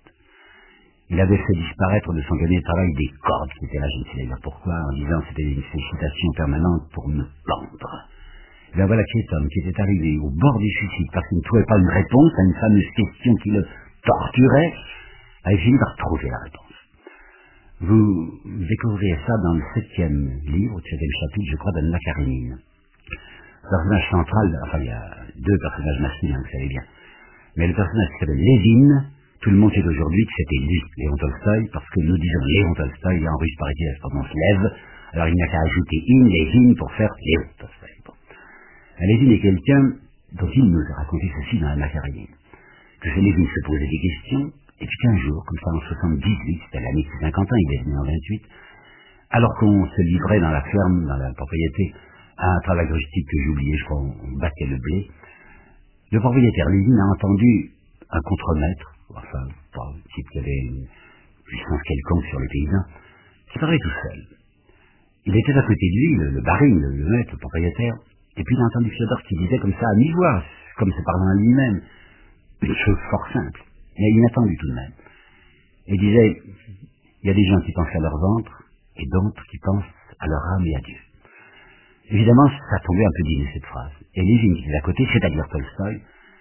D: Il avait fait disparaître de son cabinet de travail des cordes qui étaient là, je ne sais d'ailleurs pourquoi, en disant que c'était une sollicitation permanente pour me pendre. Et bien voilà cet homme qui était arrivé au bord du suicide parce qu'il ne trouvait pas une réponse à une fameuse question qui le torturait, avait fini par trouver la réponse. Vous découvrirez ça dans le 7e livre, le 7e chapitre, je crois, d'Anna Karénine. Le personnage central, enfin il y a 2 personnages masculins, vous savez bien. Mais le personnage qui s'appelle Lévin, tout le monde sait aujourd'hui que c'était lui, Léon Tolstoï, parce que nous disons Léon Tolstoï, et en russe paraît-il la prononce lève, alors il n'y a qu'à ajouter Lévin pour faire Léon Tolstoï. Bon. Lévin est quelqu'un dont il nous a raconté ceci dans Anna Karénine. Que ce Lévin se posait des questions, et puis qu'un jour, comme ça en 78, c'était l'année de 50 ans, il est venu en 28, alors qu'on se livrait dans la ferme, dans la propriété, à un travail rustique que j'ai oublié, je crois, on battait le blé, le propriétaire Lévin a entendu un contremaître, enfin, pas un type qui avait une puissance quelconque sur les paysans, qui parlait tout seul. Il était à côté de lui, le barin, le maître, le propriétaire, et puis il a entendu Fiodor qui disait comme ça à mi-voix, comme se parlant à lui-même, une chose fort simple, mais inattendue tout de même. Il disait, il y a des gens qui pensent à leur ventre, et d'autres qui pensent à leur âme et à Dieu. Évidemment, ça tombait un peu d'inné cette phrase. Et Lévin, qui était à côté, c'est-à-dire Tolstoï,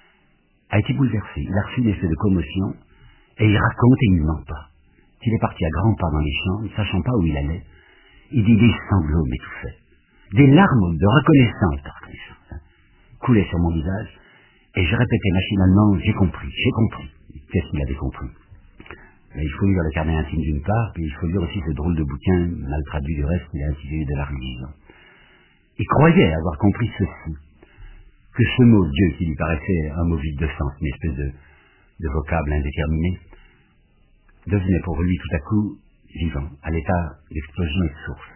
D: a été bouleversé. Il a reçu une espèce de commotion, et il raconte, et il ne ment pas, qu'il est parti à grands pas dans les champs, ne sachant pas où il allait. Il dit des sanglots m'étouffaient. Des larmes de reconnaissance, coulaient sur mon visage, et je répétais machinalement, j'ai compris. Qu'est-ce qu'il avait compris? Mais il faut lire le carnet intime d'une part, puis il faut lire aussi ce drôle de bouquin, mal traduit du reste, qu'il a intitulé de la religion. Il croyait avoir compris ceci, que ce mot Dieu, qui lui paraissait un mot vide de sens, une espèce de vocable indéterminé, devenait pour lui tout à coup vivant, à l'état d'explosion et de source.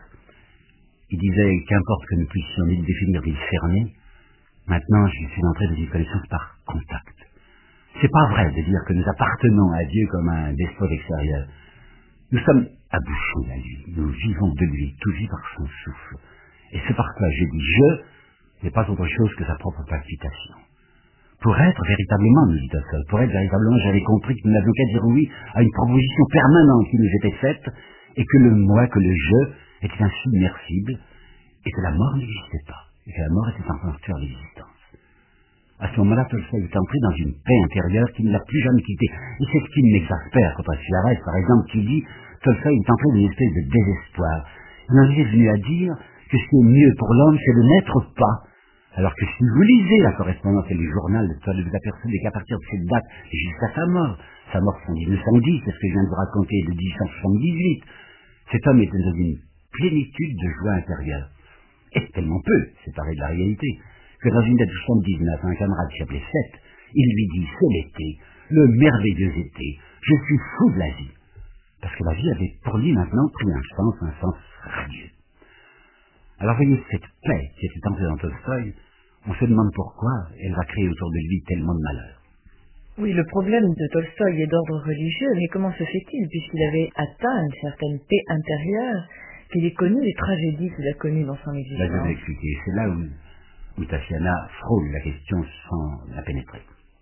D: Il disait, qu'importe que nous puissions ni le définir ni le cerner, maintenant je suis entré dans une connaissance par contact. C'est pas vrai de dire que nous appartenons à Dieu comme à un despote extérieur. Nous sommes abouchés à lui, nous vivons de lui, tout vit par son souffle. Et ce par quoi je dis je n'est pas autre chose que sa propre palpitation. Pour être véritablement, nous dit Tolstoï, pour être véritablement, j'avais compris que nous n'avions qu'à dire oui à une proposition permanente qui nous était faite, et que le moi, que le je, était insubmersible, et que la mort n'existait pas, et que la mort était un facteur d'existence. À ce moment-là, Tolstoï est entré dans une paix intérieure qui ne l'a plus jamais quittée. Et c'est ce qui m'exaspère quand on s'y arrête, par exemple, qui dit, Tolstoï est entré dans une espèce de désespoir. Il en est venu à dire que ce qui est mieux pour l'homme, c'est de n'être pas. Alors que si vous lisez la correspondance et le journal de Tolstoï, vous apercevez qu'à partir de cette date, jusqu'à sa mort c'est en 1910, c'est ce que je viens de vous raconter, de 1878, cet homme était dans une plénitude de joie intérieure. Et tellement peu séparé de la réalité, que dans une date de 79, un camarade qui s'appelait Seth, il lui dit, c'est l'été, le merveilleux été, je suis fou de la vie. Parce que la vie avait pour lui maintenant pris un sens radieux. Alors voyez, cette paix qui était entrée dans Tolstoï, on se demande pourquoi elle va créer autour de lui tellement de malheur.
C: Oui, le problème de Tolstoï est d'ordre religieux, mais comment se fait-il, puisqu'il avait atteint une certaine paix intérieure, qu'il ait connu les tragédies qu'il a connues dans son existence?
D: Là, je vais expliquer. C'est là où Tatiana frôle la question sans la pénétrer.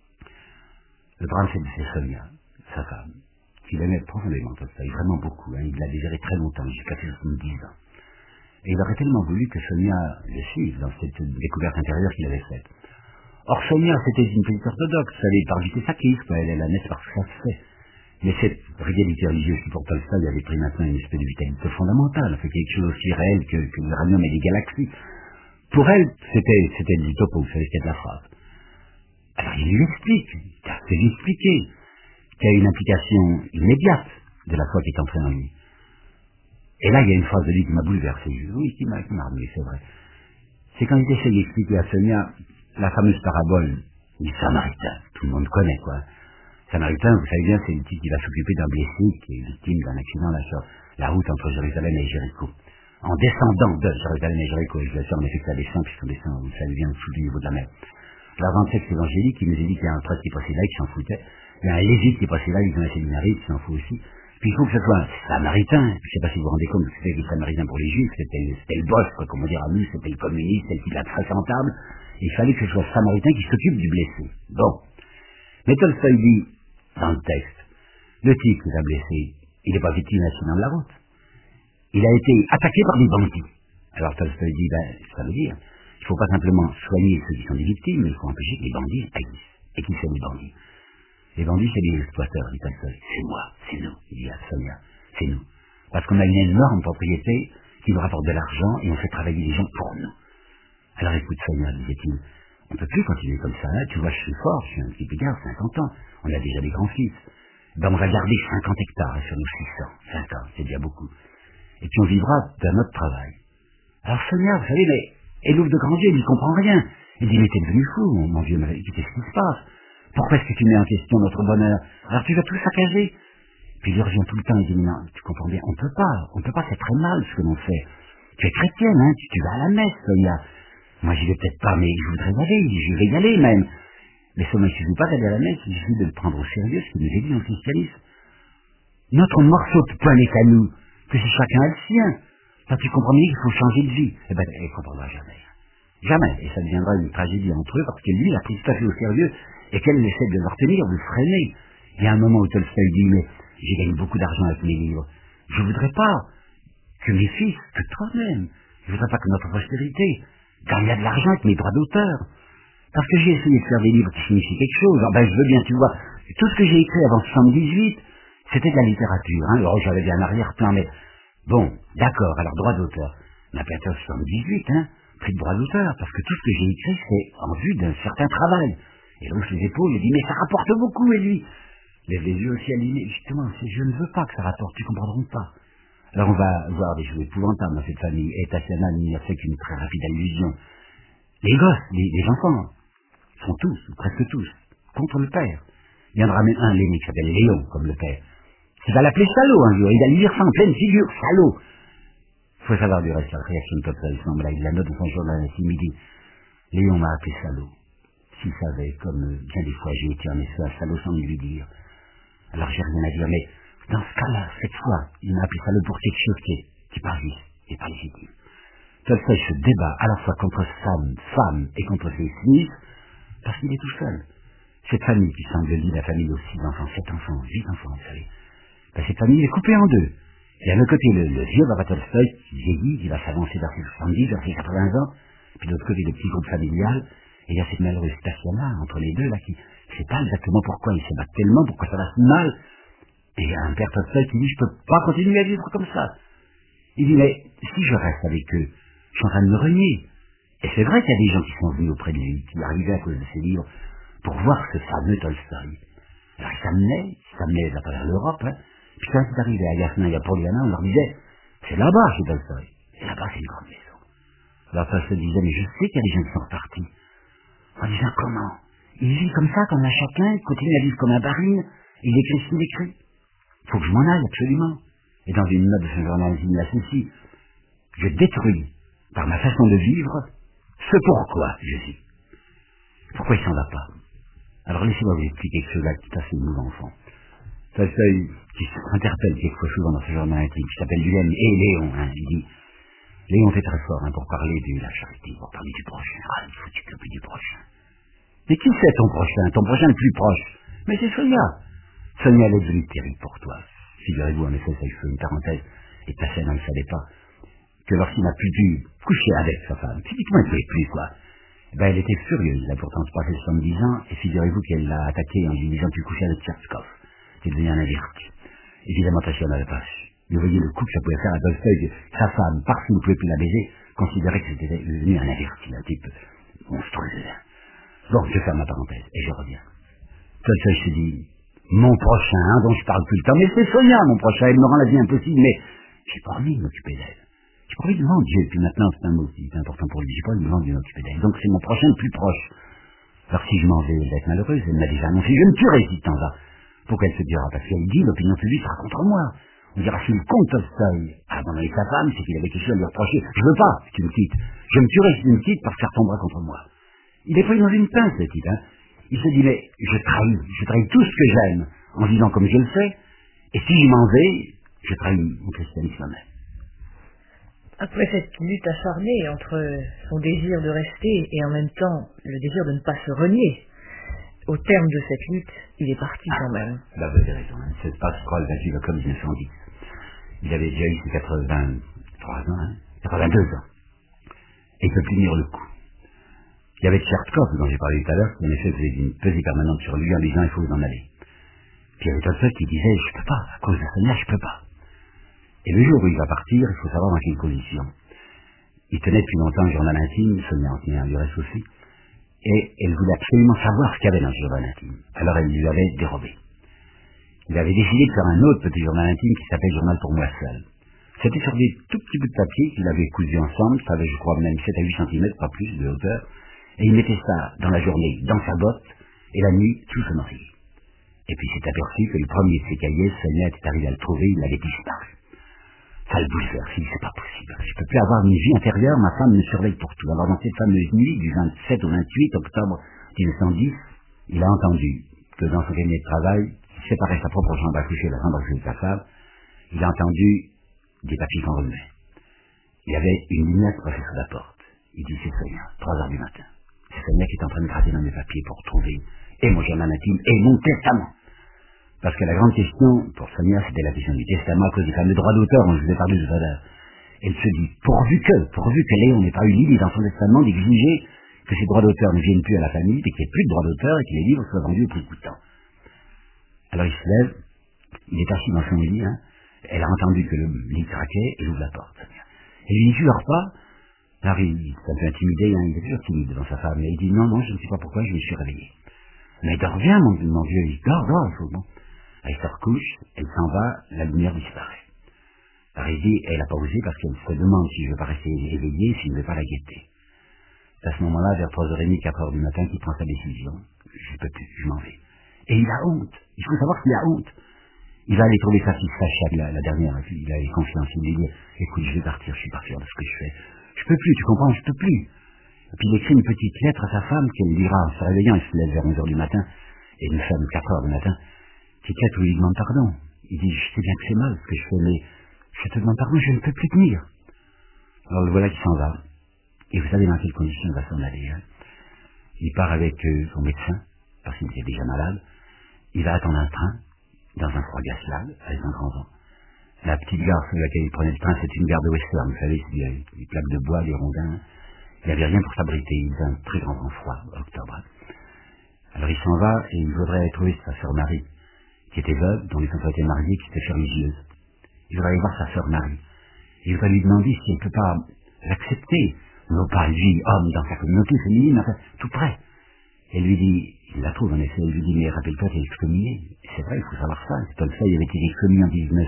D: Le drame, c'est Sonia, sa femme, qui l'aimait profondément, Tolstoï, vraiment beaucoup. Il l'a désiré très longtemps, jusqu'à ses 70 ans. Et il aurait tellement voulu que Sonia le suive dans cette découverte intérieure qu'il avait faite. Or, Sonia, c'était une petite orthodoxe, elle avait par vitesakisme, elle est la naisse par ce qu'elle fait. Mais cette réalité religieuse qui pour Tolstoï avait pris maintenant une espèce de vitalité fondamentale, fait quelque chose aussi réel que l'uranium et les galaxies. Pour elle, c'était du topo, vous savez ce qu'il y a de la phrase. Alors il lui explique, il a fait lui expliquer qu'il y a une implication immédiate de la foi qui est entrée en lui. Et là, il y a une phrase de lui qui m'a bouleversé, oui, qui m'a remis, c'est vrai. C'est quand il essaie d'expliquer à Sonia la fameuse parabole du Samaritain, tout le monde connaît, quoi. Samaritain, vous savez bien, c'est le type qui va s'occuper d'un blessé qui est victime d'un accident là, sur la route entre Jérusalem et Jéricho. En descendant de Jérusalem et Jéricho, et je l'assure, en effet, que ça descend, puisqu'on descend, vous savez bien, sous le niveau de la mer. Alors, dans le texte évangélique, il nous a dit qu'il y a un prêtre qui passait là, qui s'en foutait. Il y a un lévite qui passait là, ils ont un séminariste qui s'en fout aussi. Puis il faut que ce soit un samaritain. Je ne sais pas si vous vous rendez compte que c'était les samaritains pour les juifs, c'était le boss, quoi, comme on dirait à nous, c'était le communiste, c'était le type fréquentable. Il fallait que ce soit samaritain qui s'occupe du blessé. Bon. Mais Tolstoï dit, dans le texte, le type qui l'a blessé, il n'est pas victime d'un accident de la route. Il a été attaqué par des bandits. Alors Tolstoï dit, ça veut dire, il ne faut pas simplement soigner ceux qui sont des victimes, mais il faut empêcher que les bandits agissent. Et qui sont les bandits? Les bandits, c'est les exploiteurs, dit Tolstoï. C'est moi, c'est nous, il dit à Sonia, c'est nous. Parce qu'on a une énorme propriété qui nous rapporte de l'argent et on fait travailler les gens pour nous. Alors écoute Sonia, disait-il, on ne peut plus continuer comme ça, hein. Tu vois, je suis fort, je suis un petit pégard, 50 ans, on a déjà des grands-fils. Ben on va garder 50 hectares sur nos 600, 5 ans, c'est déjà beaucoup. Et puis on vivra de notre travail. Alors Sonia, vous savez, mais Élouffe de Grandier, il n'y comprend rien. Il dit, mais t'es devenu fou, mon vieux, qu'est-ce qui se passe? Pourquoi est-ce que tu mets en question notre bonheur? Alors tu vas tout saccager. Puis il revient tout le temps, il dit, mais non, tu comprends bien, on peut pas, c'est très mal ce que l'on fait. Tu es chrétienne, hein, tu vas à la messe, Sonia. Moi j'y vais peut-être pas, mais je voudrais y aller, je vais y aller même. Mais Sonia, il ne suffit pas d'aller à la messe, il suffit de le prendre au sérieux, ce qui nous est dit dans le christianisme. Notre morceau de pain n'est qu'à nous, que si chacun a le sien. Quand tu comprends bien qu'il faut changer de vie, eh ben, elle ne comprendra jamais. Jamais. Et ça deviendra une tragédie entre eux, parce que lui, il a pris tout à fait au sérieux, et qu'elle essaie de le retenir, de le freiner. Il y a un moment où Tolstoï dit, mais j'ai gagné beaucoup d'argent avec mes livres. Je ne voudrais pas que mes fils, que toi-même, je ne voudrais pas que notre postérité gagne de l'argent avec mes droits d'auteur. Parce que j'ai essayé de faire des livres qui signifient quelque chose. Alors ben, je veux bien, tu vois, tout ce que j'ai écrit avant 78, c'était de la littérature. Hein. Alors j'avais bien un arrière-plan, mais bon, d'accord, alors droit d'auteur. On a perdu 78, hein, pris de droit d'auteur, parce que tout ce que j'ai écrit, c'est en vue d'un certain travail. Et là, hausse les épaules, il dit, mais ça rapporte beaucoup, et lui lève les yeux aussi alignés. Justement, je ne veux pas que ça rapporte, tu comprendront pas. Alors on va voir des choses épouvantables dans cette famille. Et Tatiana n'y a fait qu'une très rapide allusion. Les gosses, les enfants, sont tous, ou presque tous, contre le père. Il y en aura même un, l'aîné, qui s'appelle Léon, comme le père. Il va l'appeler salaud un jour, il va lui dire ça en pleine figure, salaud. Il faut savoir du reste la réaction de Tolstoï, là, il la note dans son journal ce midi. Léon m'a appelé salaud. S'il savait, comme bien des fois j'ai été en effet un salaud sans lui dire. Alors j'ai rien à dire, mais dans ce cas-là, cette fois, il m'a appelé salaud pour quelque chose qui est pas juste, qui est pas légitime. Tolstoï se débat à la fois contre sa femme et contre ses fils, parce qu'il est tout seul. Cette famille qui semble liée, la famille aux 6 enfants, 7 enfants, 8 enfants, vous savez, ben, cette famille est coupée en deux. Il y a d'un côté le vieux Baba Tolstoï qui vieillit, qui va s'avancer vers ses 70, vers ses 80 ans, puis de l'autre côté le petit groupe familial, et il y a cette malheureuse Tatiana entre les deux là qui ne sait pas exactement pourquoi ils se battent tellement, pourquoi ça va si mal. Et il y a un père Tolstoï qui dit je peux pas continuer à vivre comme ça. Il dit mais si je reste avec eux, je suis en train de me renier. Et c'est vrai qu'il y a des gens qui sont venus auprès de lui, qui arrivaient à cause de ses livres, pour voir ce fameux Tolstoï. Alors ils s'amenaient à travers l'Europe, hein. Puis quand ils arrivaient à Yasna et à Poliana, on leur disait, c'est là-bas chez Tolstoï. Et là-bas c'est une grande maison. Alors Tolstoï disait, mais je sais qu'il y a des gens qui sont repartis. En disant comment? Ils vivent comme ça, comme un chacun, ils continuent à vivre comme un barine, ils écrivent ce qu'il écrit. Il faut que je m'en aille, absolument. Et dans une note de son journal, il dit là ceci, je détruis, par ma façon de vivre, ce pourquoi je vis. Pourquoi il s'en va pas? Alors laissez-moi vous expliquer quelque chose là qui est assez émouvant, enfant. Tolstoï, qui s'interpelle quelquefois souvent dans ce journal intime, qui s'appelle lui-même et Léon, hein, il dit, Léon fait très fort, hein, pour parler de la charité, pour parler du prochain. Ah, il faut t'occuper du prochain. Mais qui c'est ton prochain le plus proche? Mais c'est Sonia. Sonia, elle est devenue terrible pour toi. Figurez-vous, en effet, ça il fait une parenthèse, et Tatiana ne savait pas, que lorsqu'il n'a plus pu coucher avec sa femme, typiquement il ne pouvait plus, quoi. Ben, elle était furieuse, elle a pourtant passé 70 ans, et figurez-vous qu'elle l'a attaqué en lui disant tu couchais avec Tchertkov. C'est devenu un averti. Évidemment, Tassia n'avait pas su. Vous voyez le coup que ça pouvait faire à Tolstoï, que sa femme, parce qu'il ne pouvait plus la baiser, considérait que c'était devenu un averti, un type monstrueux. Bon, je ferme ma parenthèse, et je reviens. Tolstoï se dit, mon prochain, dont je parle tout le temps, mais c'est Sonia, mon prochain, elle me rend la vie impossible, mais j'ai pas envie de m'occuper d'elle. J'ai pas envie de vendre Dieu, puis maintenant, c'est un mot qui est important pour lui, j'ai pas envie de vendre de m'occuper d'elle. Donc c'est mon prochain le plus proche. Alors si je m'en vais d'être malheureuse, elle m'a déjà annoncé, je me tuerai si t'en vas. Pourquoi elle se dira? Parce qu'elle dit, l'opinion publique sera contre moi. On dira, c'est le comte Tolstoï. Ah, bon, avec sa femme, c'est qu'il avait quelque chose à lui reprocher. Je veux pas, si tu me quittes. Je me tuerai si tu me quittes parce qu'elle retombera contre moi. Il est pris dans une pince, ce type, hein. Il se dit, mais je trahis tout ce que j'aime en vivant comme je le fais, et si je m'en vais, je trahis mon christianisme même.
C: Après cette lutte acharnée entre son désir de rester et en même temps le désir de ne pas se renier, au terme de cette lutte, il est parti quand même.
D: Là, vous avez raison, hein. C'est pas, je crois, le 28 octobre 1910. Il avait déjà eu ses 83 ans, hein, 82 ans. Et il ne peut plus tenir le coup. Il y avait Tchertkov, dont j'ai parlé tout à l'heure, qui en effet faisait une pesée permanente sur lui en disant il faut vous en aller. Puis il y avait Tolstoï qui disait je peux pas, à cause de Sonia, je peux pas. Et le jour où il va partir, il faut savoir dans quelle position. Il tenait depuis longtemps un journal intime, Sonia en tenait un du reste aussi, et elle voulait absolument savoir ce qu'il y avait dans ce journal intime. Alors elle lui avait dérobé. Il avait décidé de faire un autre petit journal intime qui s'appelait Journal pour moi seul. C'était sur des tout petits bouts de papier qu'il avait cousus ensemble, ça avait je crois même 7 à 8 cm, pas plus de hauteur, et il mettait ça dans la journée dans sa botte, et la nuit sous son oreiller. Et puis il s'est aperçu que le premier de ses cahiers, Sonia était arrivé à le trouver, il avait disparu. Ça le bouleverse, il dit c'est pas possible. Je peux plus avoir une vie intérieure, ma femme me surveille pour tout. Alors dans cette fameuse nuit du 27 au 28 octobre 1910, il a entendu que dans son cabinet de travail, qui séparait sa propre chambre à coucher et la chambre à coucher de sa femme, il a entendu des papiers qu'on remuait. Il y avait une lumière qui passait sous la porte. Il dit c'est Sonia, 3 heures du matin. C'est Sonia qui est en train de gratter dans mes papiers pour trouver et mon journal intime et mon testament. Parce que la grande question, pour Sonia, c'était la question du testament à cause du fameux droit d'auteur dont je vous ai parlé tout à l'heure. Elle se dit, pourvu que Léon n'ait pas eu l'idée dans son testament d'exiger que ces droits d'auteur ne viennent plus à la famille, et qu'il n'y ait plus de droits d'auteur et que les livres soient vendus au prix coûtant. Alors il se lève, il est assis dans son lit, hein, elle a entendu que le lit craquait, et il ouvre la porte. Elle lui dit, tu dors pas? Alors il est un peu intimidé, hein, il est toujours timide devant sa femme, et il dit, non, je ne sais pas pourquoi, je me suis réveillé. Mais dors bien, mon vieux, il dit, dors, il faut, bon. Elle se recouche, elle s'en va, la lumière disparaît. Alors il dit, elle n'a pas osé parce qu'elle se demande si je ne vais pas rester éveillée, si je ne vais pas la guetter. C'est à ce moment-là, vers 3h30, 4h du matin, qu'il prend sa décision. Je ne peux plus, je m'en vais. Et il a honte. Il faut savoir qu'il a honte. Il va aller trouver sa fille Sacha, la dernière, il a eu confiance, il lui dit, écoute, je vais partir, je suis pas sûr de ce que je fais. Je peux plus, tu comprends, je peux plus. Et puis il écrit une petite lettre à sa femme qu'elle lira en se réveillant, il se lève vers 11h du matin, et nous sommes 4h du matin. Petite lettre où il demande pardon. Il dit, je sais bien que c'est mal ce que je fais, mais je te demande pardon, je ne peux plus tenir. Alors le voilà qui s'en va. Et vous savez dans quelles conditions il va s'en aller, hein. Il part avec son médecin, parce qu'il était déjà malade. Il va attendre un train, dans un froid glacial, avec un grand vent. La petite gare sur laquelle il prenait le train, c'est une gare de western, vous savez, c'est des plaques de bois, des rondins. Il n'y avait rien pour s'abriter, il faisait un très grand vent froid, octobre. Alors il s'en va, et il voudrait aller trouver sa sœur Marie, qui était veuve, dont les enfants étaient mariés, qui était religieuse. Il voudrait aller voir sa sœur Marie. Il va lui demander si elle ne peut pas l'accepter, non pas lui, homme, dans sa communauté féminine, enfin, tout près. Elle lui dit, il la trouve en effet, elle lui dit, mais rappelle-toi, t'es excommunié. C'est vrai, il faut savoir ça. Tolstoï avait été excommunié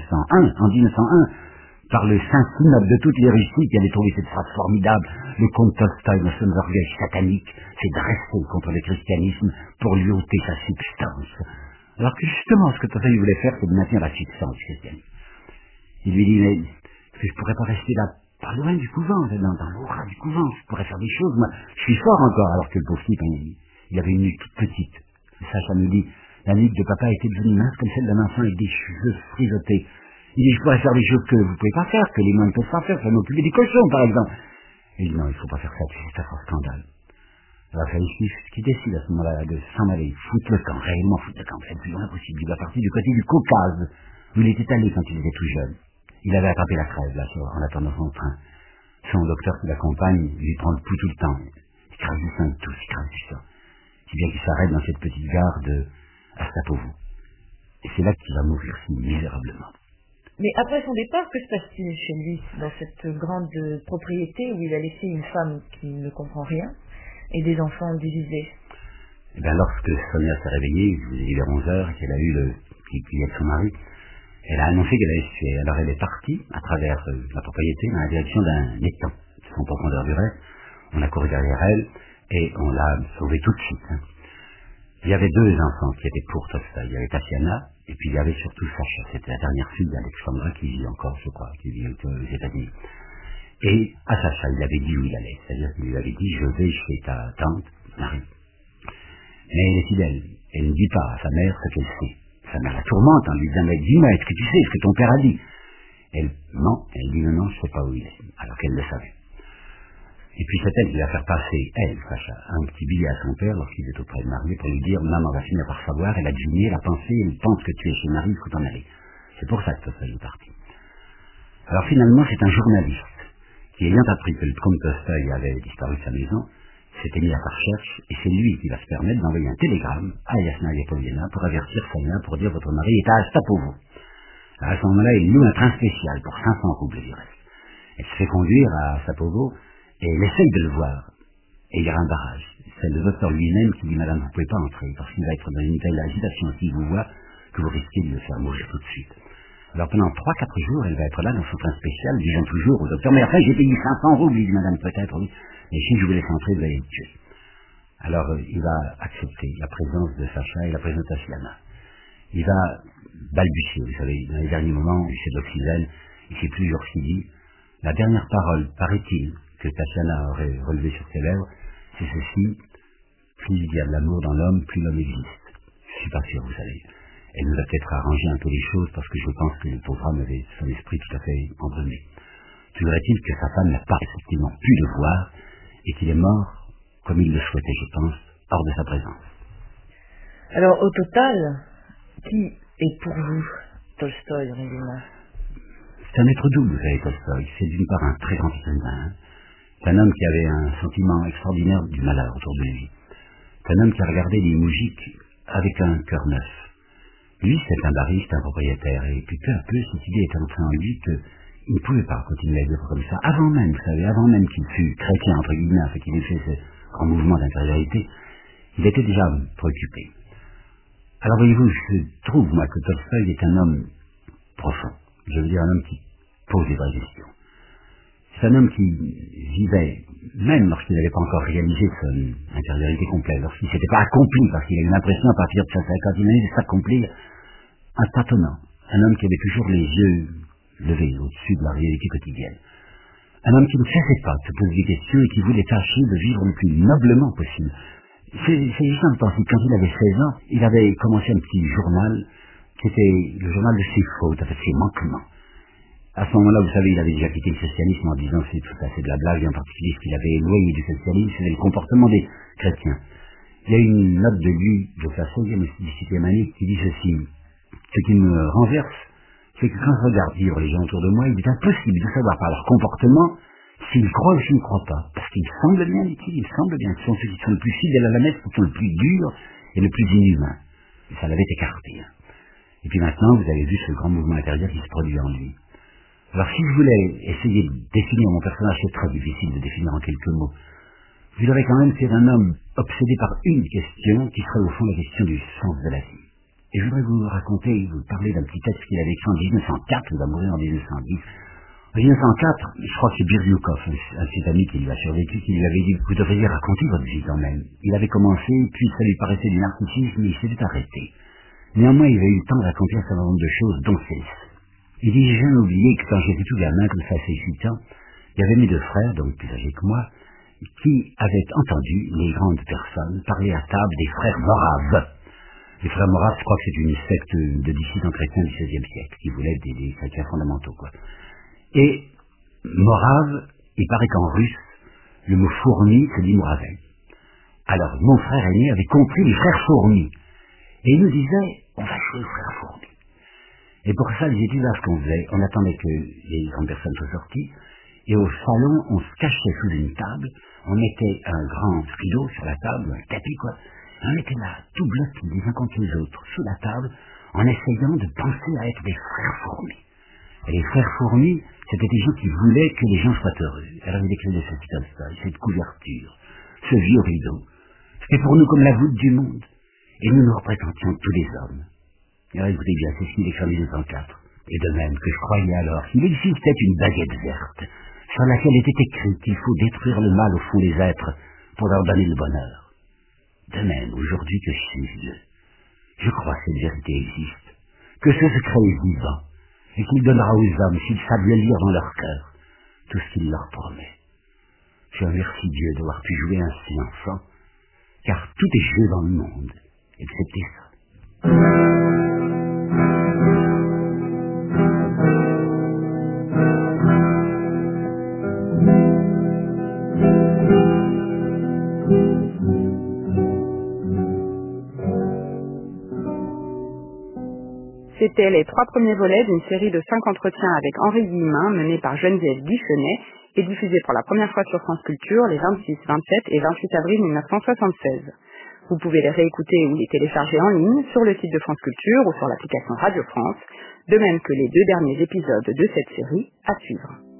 D: en 1901, par le saint synode de toute les Russies qui avait trouvé cette phrase formidable. Le comte Tolstoï, dans son orgueil satanique, s'est dressé contre le christianisme pour lui ôter sa substance. Alors que justement, ce que Tolstoï voulait faire, c'est de maintenir la substance du christianisme. Il lui dit, mais est-ce que je pourrais pas rester là, pas loin du couvent, dans l'aura du couvent, je pourrais faire des choses, moi, je suis fort encore, alors que le pauvre type, il avait une nuque toute petite. Sacha me dit, la nuque de papa était devenue mince comme celle d'un enfant avec des cheveux frisottés. Il dit, je pourrais faire des choses que vous pouvez pas faire, que les mains ne peuvent pas faire, ça m'occuper des cochons, par exemple. Il dit, non, il faut pas faire ça, c'est un scandale. Alors, ça qui décide à ce moment-là de s'en aller, foutre le camp, réellement foutre le camp, c'est plus impossible. Il va partir du côté du Caucase, où il était allé quand il était tout jeune. Il avait attrapé la crève, là, en attendant son train. Son docteur qui l'accompagne lui prend le pouls tout le temps. Il crève du sang, tous, il crève du sang. Si bien qu'il s'arrête dans cette petite gare de Astapovo. Et c'est là qu'il va mourir si misérablement.
C: Mais après son départ, que se passe-t-il chez lui, dans cette grande propriété où il a laissé une femme qui ne comprend rien et des enfants divisés?
D: Et bien, lorsque Sonia s'est réveillée, je vous ai dit vers 11 heures, qu'elle a eu le billet de son mari, elle a annoncé qu'elle allait se tuer. Alors elle est partie à travers la propriété dans la direction d'un étang, sans profondeur du reste. On a couru derrière elle et on l'a sauvée tout de suite. Il y avait deux enfants qui étaient pour Tolstoï. Il y avait Tatiana et puis il y avait surtout Sacha. C'était la dernière fille d'Alexandra qui vit encore, je crois, qui vit aux États-Unis. Et à Sacha, il avait dit où il allait. C'est-à-dire qu'il lui avait dit, je vais chez ta tante, Marie. Mais elle est fidèle. Elle ne dit pas à sa mère ce qu'elle sait. Sa mère la tourmente en lui disant, mais dis-moi, est-ce que tu sais ce que ton père a dit? Elle ment, elle dit non, je ne sais pas où il est, alors qu'elle le savait. Et puis c'est elle qui va faire passer, elle, Sacha, un petit billet à son père lorsqu'il est auprès de Marie pour lui dire, maman va finir par savoir, elle a deviné, elle a pensé, elle pense que tu es chez Marie, il faut t'en aller. C'est pour ça que Tolstoï est parti. Alors finalement, c'est un journaliste qui, ayant appris que le comte Tolstoï avait disparu de sa maison, s'était mis à sa recherche, et c'est lui qui va se permettre d'envoyer un télégramme à Yasna Yakovlevna pour avertir Sonia, pour dire votre mari est à Astapovo. Alors à ce moment-là, il loue un train spécial pour 500 roubles du reste. Elle se fait conduire à Astapovo, et elle essaye de le voir. Et il y a un barrage. C'est le docteur lui-même qui dit, madame, vous ne pouvez pas entrer, parce qu'il va être dans une telle agitation s'il vous voit, que vous risquez de le faire mourir tout de suite. Alors pendant 3-4 jours, elle va être là dans son train spécial, disant toujours au docteur, mais après j'ai payé 500 roubles, il dit, madame, peut-être, oui, mais si je vous laisse entrer, vous allez me tuer. Alors il va accepter la présence de Sacha et la présence de Tatiana. Il va balbutier, vous savez, dans les derniers moments, il sait de l'oxygène, il sait plus ce qu'il dit. La dernière parole, paraît-il, que Tatiana aurait relevée sur ses lèvres, c'est ceci, plus il y a de l'amour dans l'homme, plus l'homme existe. Je suis pas sûr, vous savez. Elle nous a peut-être arrangé un peu les choses parce que je pense que le pauvre homme avait son esprit tout à fait embrumé. Toujours est-il que sa femme n'a pas effectivement pu le voir et qu'il est mort, comme il le souhaitait, je pense, hors de sa présence.
C: Alors, au total, qui est pour vous Tolstoï, Régina?
D: C'est un être double, vous savez, Tolstoï. C'est d'une part un très grand écrivain. C'est un homme qui avait un sentiment extraordinaire du malheur autour de lui. C'est un homme qui a regardé les moujiks avec un cœur neuf. Lui, c'est un bariste, un propriétaire, et puis peu à peu, cette idée est entrée en lui qu'il ne pouvait pas continuer à vivre comme ça. Avant même, vous savez, avant même qu'il fût chrétien, entre guillemets, fait qu'il ait fait ce grand mouvement d'intériorité, il était déjà préoccupé. Alors voyez-vous, je trouve, moi, que Tolstoï est un homme profond. Je veux dire, un homme qui pose des vraies questions. C'est un homme qui vivait, même lorsqu'il n'avait pas encore réalisé son intériorité complète, lorsqu'il ne s'était pas accompli, parce qu'il a eu l'impression, à partir de sa cinquantaine d'années, de s'accomplir, un tâtonnant. Un homme qui avait toujours les yeux levés au-dessus de la réalité quotidienne. Un homme qui ne cessait pas de se poser des questions et qui voulait tâcher de vivre le plus noblement possible. C'est juste un temps, quand il avait 16 ans, il avait commencé un petit journal qui était le journal de ses fautes, de ses manquements. À ce moment-là, vous savez, il avait déjà quitté le socialisme en disant c'est tout à fait de la blague, et en particulier ce qu'il avait éloigné du socialisme, c'était le comportement des chrétiens. Il y a une note de lui, de sa 16e ou 17e année, qui dit ceci. Ce qui me renverse, c'est que quand je regarde vivre les gens autour de moi, il est impossible de savoir par leur comportement s'ils croient ou s'ils ne croient pas. Parce qu'il semble bien, dit-il, il semble bien que ce sont ceux qui sont le plus fidèles à la messe, qui sont le plus durs et le plus inhumains. Et ça l'avait écarté. Et puis maintenant, vous avez vu ce grand mouvement intérieur qui se produit en lui. Alors si je voulais essayer de définir mon personnage, c'est très difficile de définir en quelques mots. Je dirais quand même que c'est un homme obsédé par une question qui serait au fond la question du sens de la vie. Et je voudrais vous raconter, vous parler d'un petit texte qu'il avait écrit en 1904, il va mourir en 1910. En 1904, je crois que c'est Birioukov, un de ses amis qui lui a survécu, qui lui avait dit « Vous devriez raconter votre vie quand même ». Il avait commencé, puis ça lui paraissait du narcissisme, et il s'était arrêté. Néanmoins, il avait eu le temps de raconter un certain nombre de choses, dont celle-ci. Il dit, j'ai jamais oublié que quand j'étais tout gamin, comme ça, c'est 8 ans, il y avait mes deux frères, donc plus âgés que moi, qui avaient entendu les grandes personnes parler à table des frères moraves. Les frères moraves, je crois que c'est une secte de dissidents chrétiens du XVIe siècle, qui voulaient des chrétiens fondamentaux, quoi. Et morave, il paraît qu'en russe, le mot fourmi se dit mouravel. Alors, mon frère aîné avait compris les frères fourmis. Et il nous disait, on va jouer aux frères fourmis. Et pour ça, les études, là, ce qu'on faisait, on attendait que les grandes personnes soient sorties, Et au salon, on se cachait sous une table, on mettait un grand rideau sur la table, un tapis quoi, et on était là, tout bloqués les uns contre les autres, sous la table, en essayant de penser à être des frères fourmis. Et les frères fourmis, c'était des gens qui voulaient que les gens soient heureux. Alors ils écrivaient ceci comme ça, cette couverture, ce vieux rideau. C'était pour nous comme la voûte du monde. Et nous nous représentions tous les hommes. Alors écoutez bien, c'est ce qu'il écrit en 1904. Et de même que je croyais alors qu'il existait une baguette verte, sur laquelle était écrit qu'il faut détruire le mal au fond des êtres pour leur donner le bonheur. De même, aujourd'hui que je suis vieux, je crois que cette vérité existe, que ce secret est vivant, et qu'il donnera aux hommes, s'ils savent le lire dans leur cœur, tout ce qu'il leur promet. Je remercie Dieu d'avoir pu jouer ainsi enfant, car tout est joué dans le monde, excepté ça.
B: C'étaient les 3 premiers volets d'une série de 5 entretiens avec Henri Guillemin menés par Geneviève Guichenet et diffusés pour la première fois sur France Culture les 26, 27 et 28 avril 1976. Vous pouvez les réécouter ou les télécharger en ligne sur le site de France Culture ou sur l'application Radio France, de même que les 2 derniers épisodes de cette série à suivre.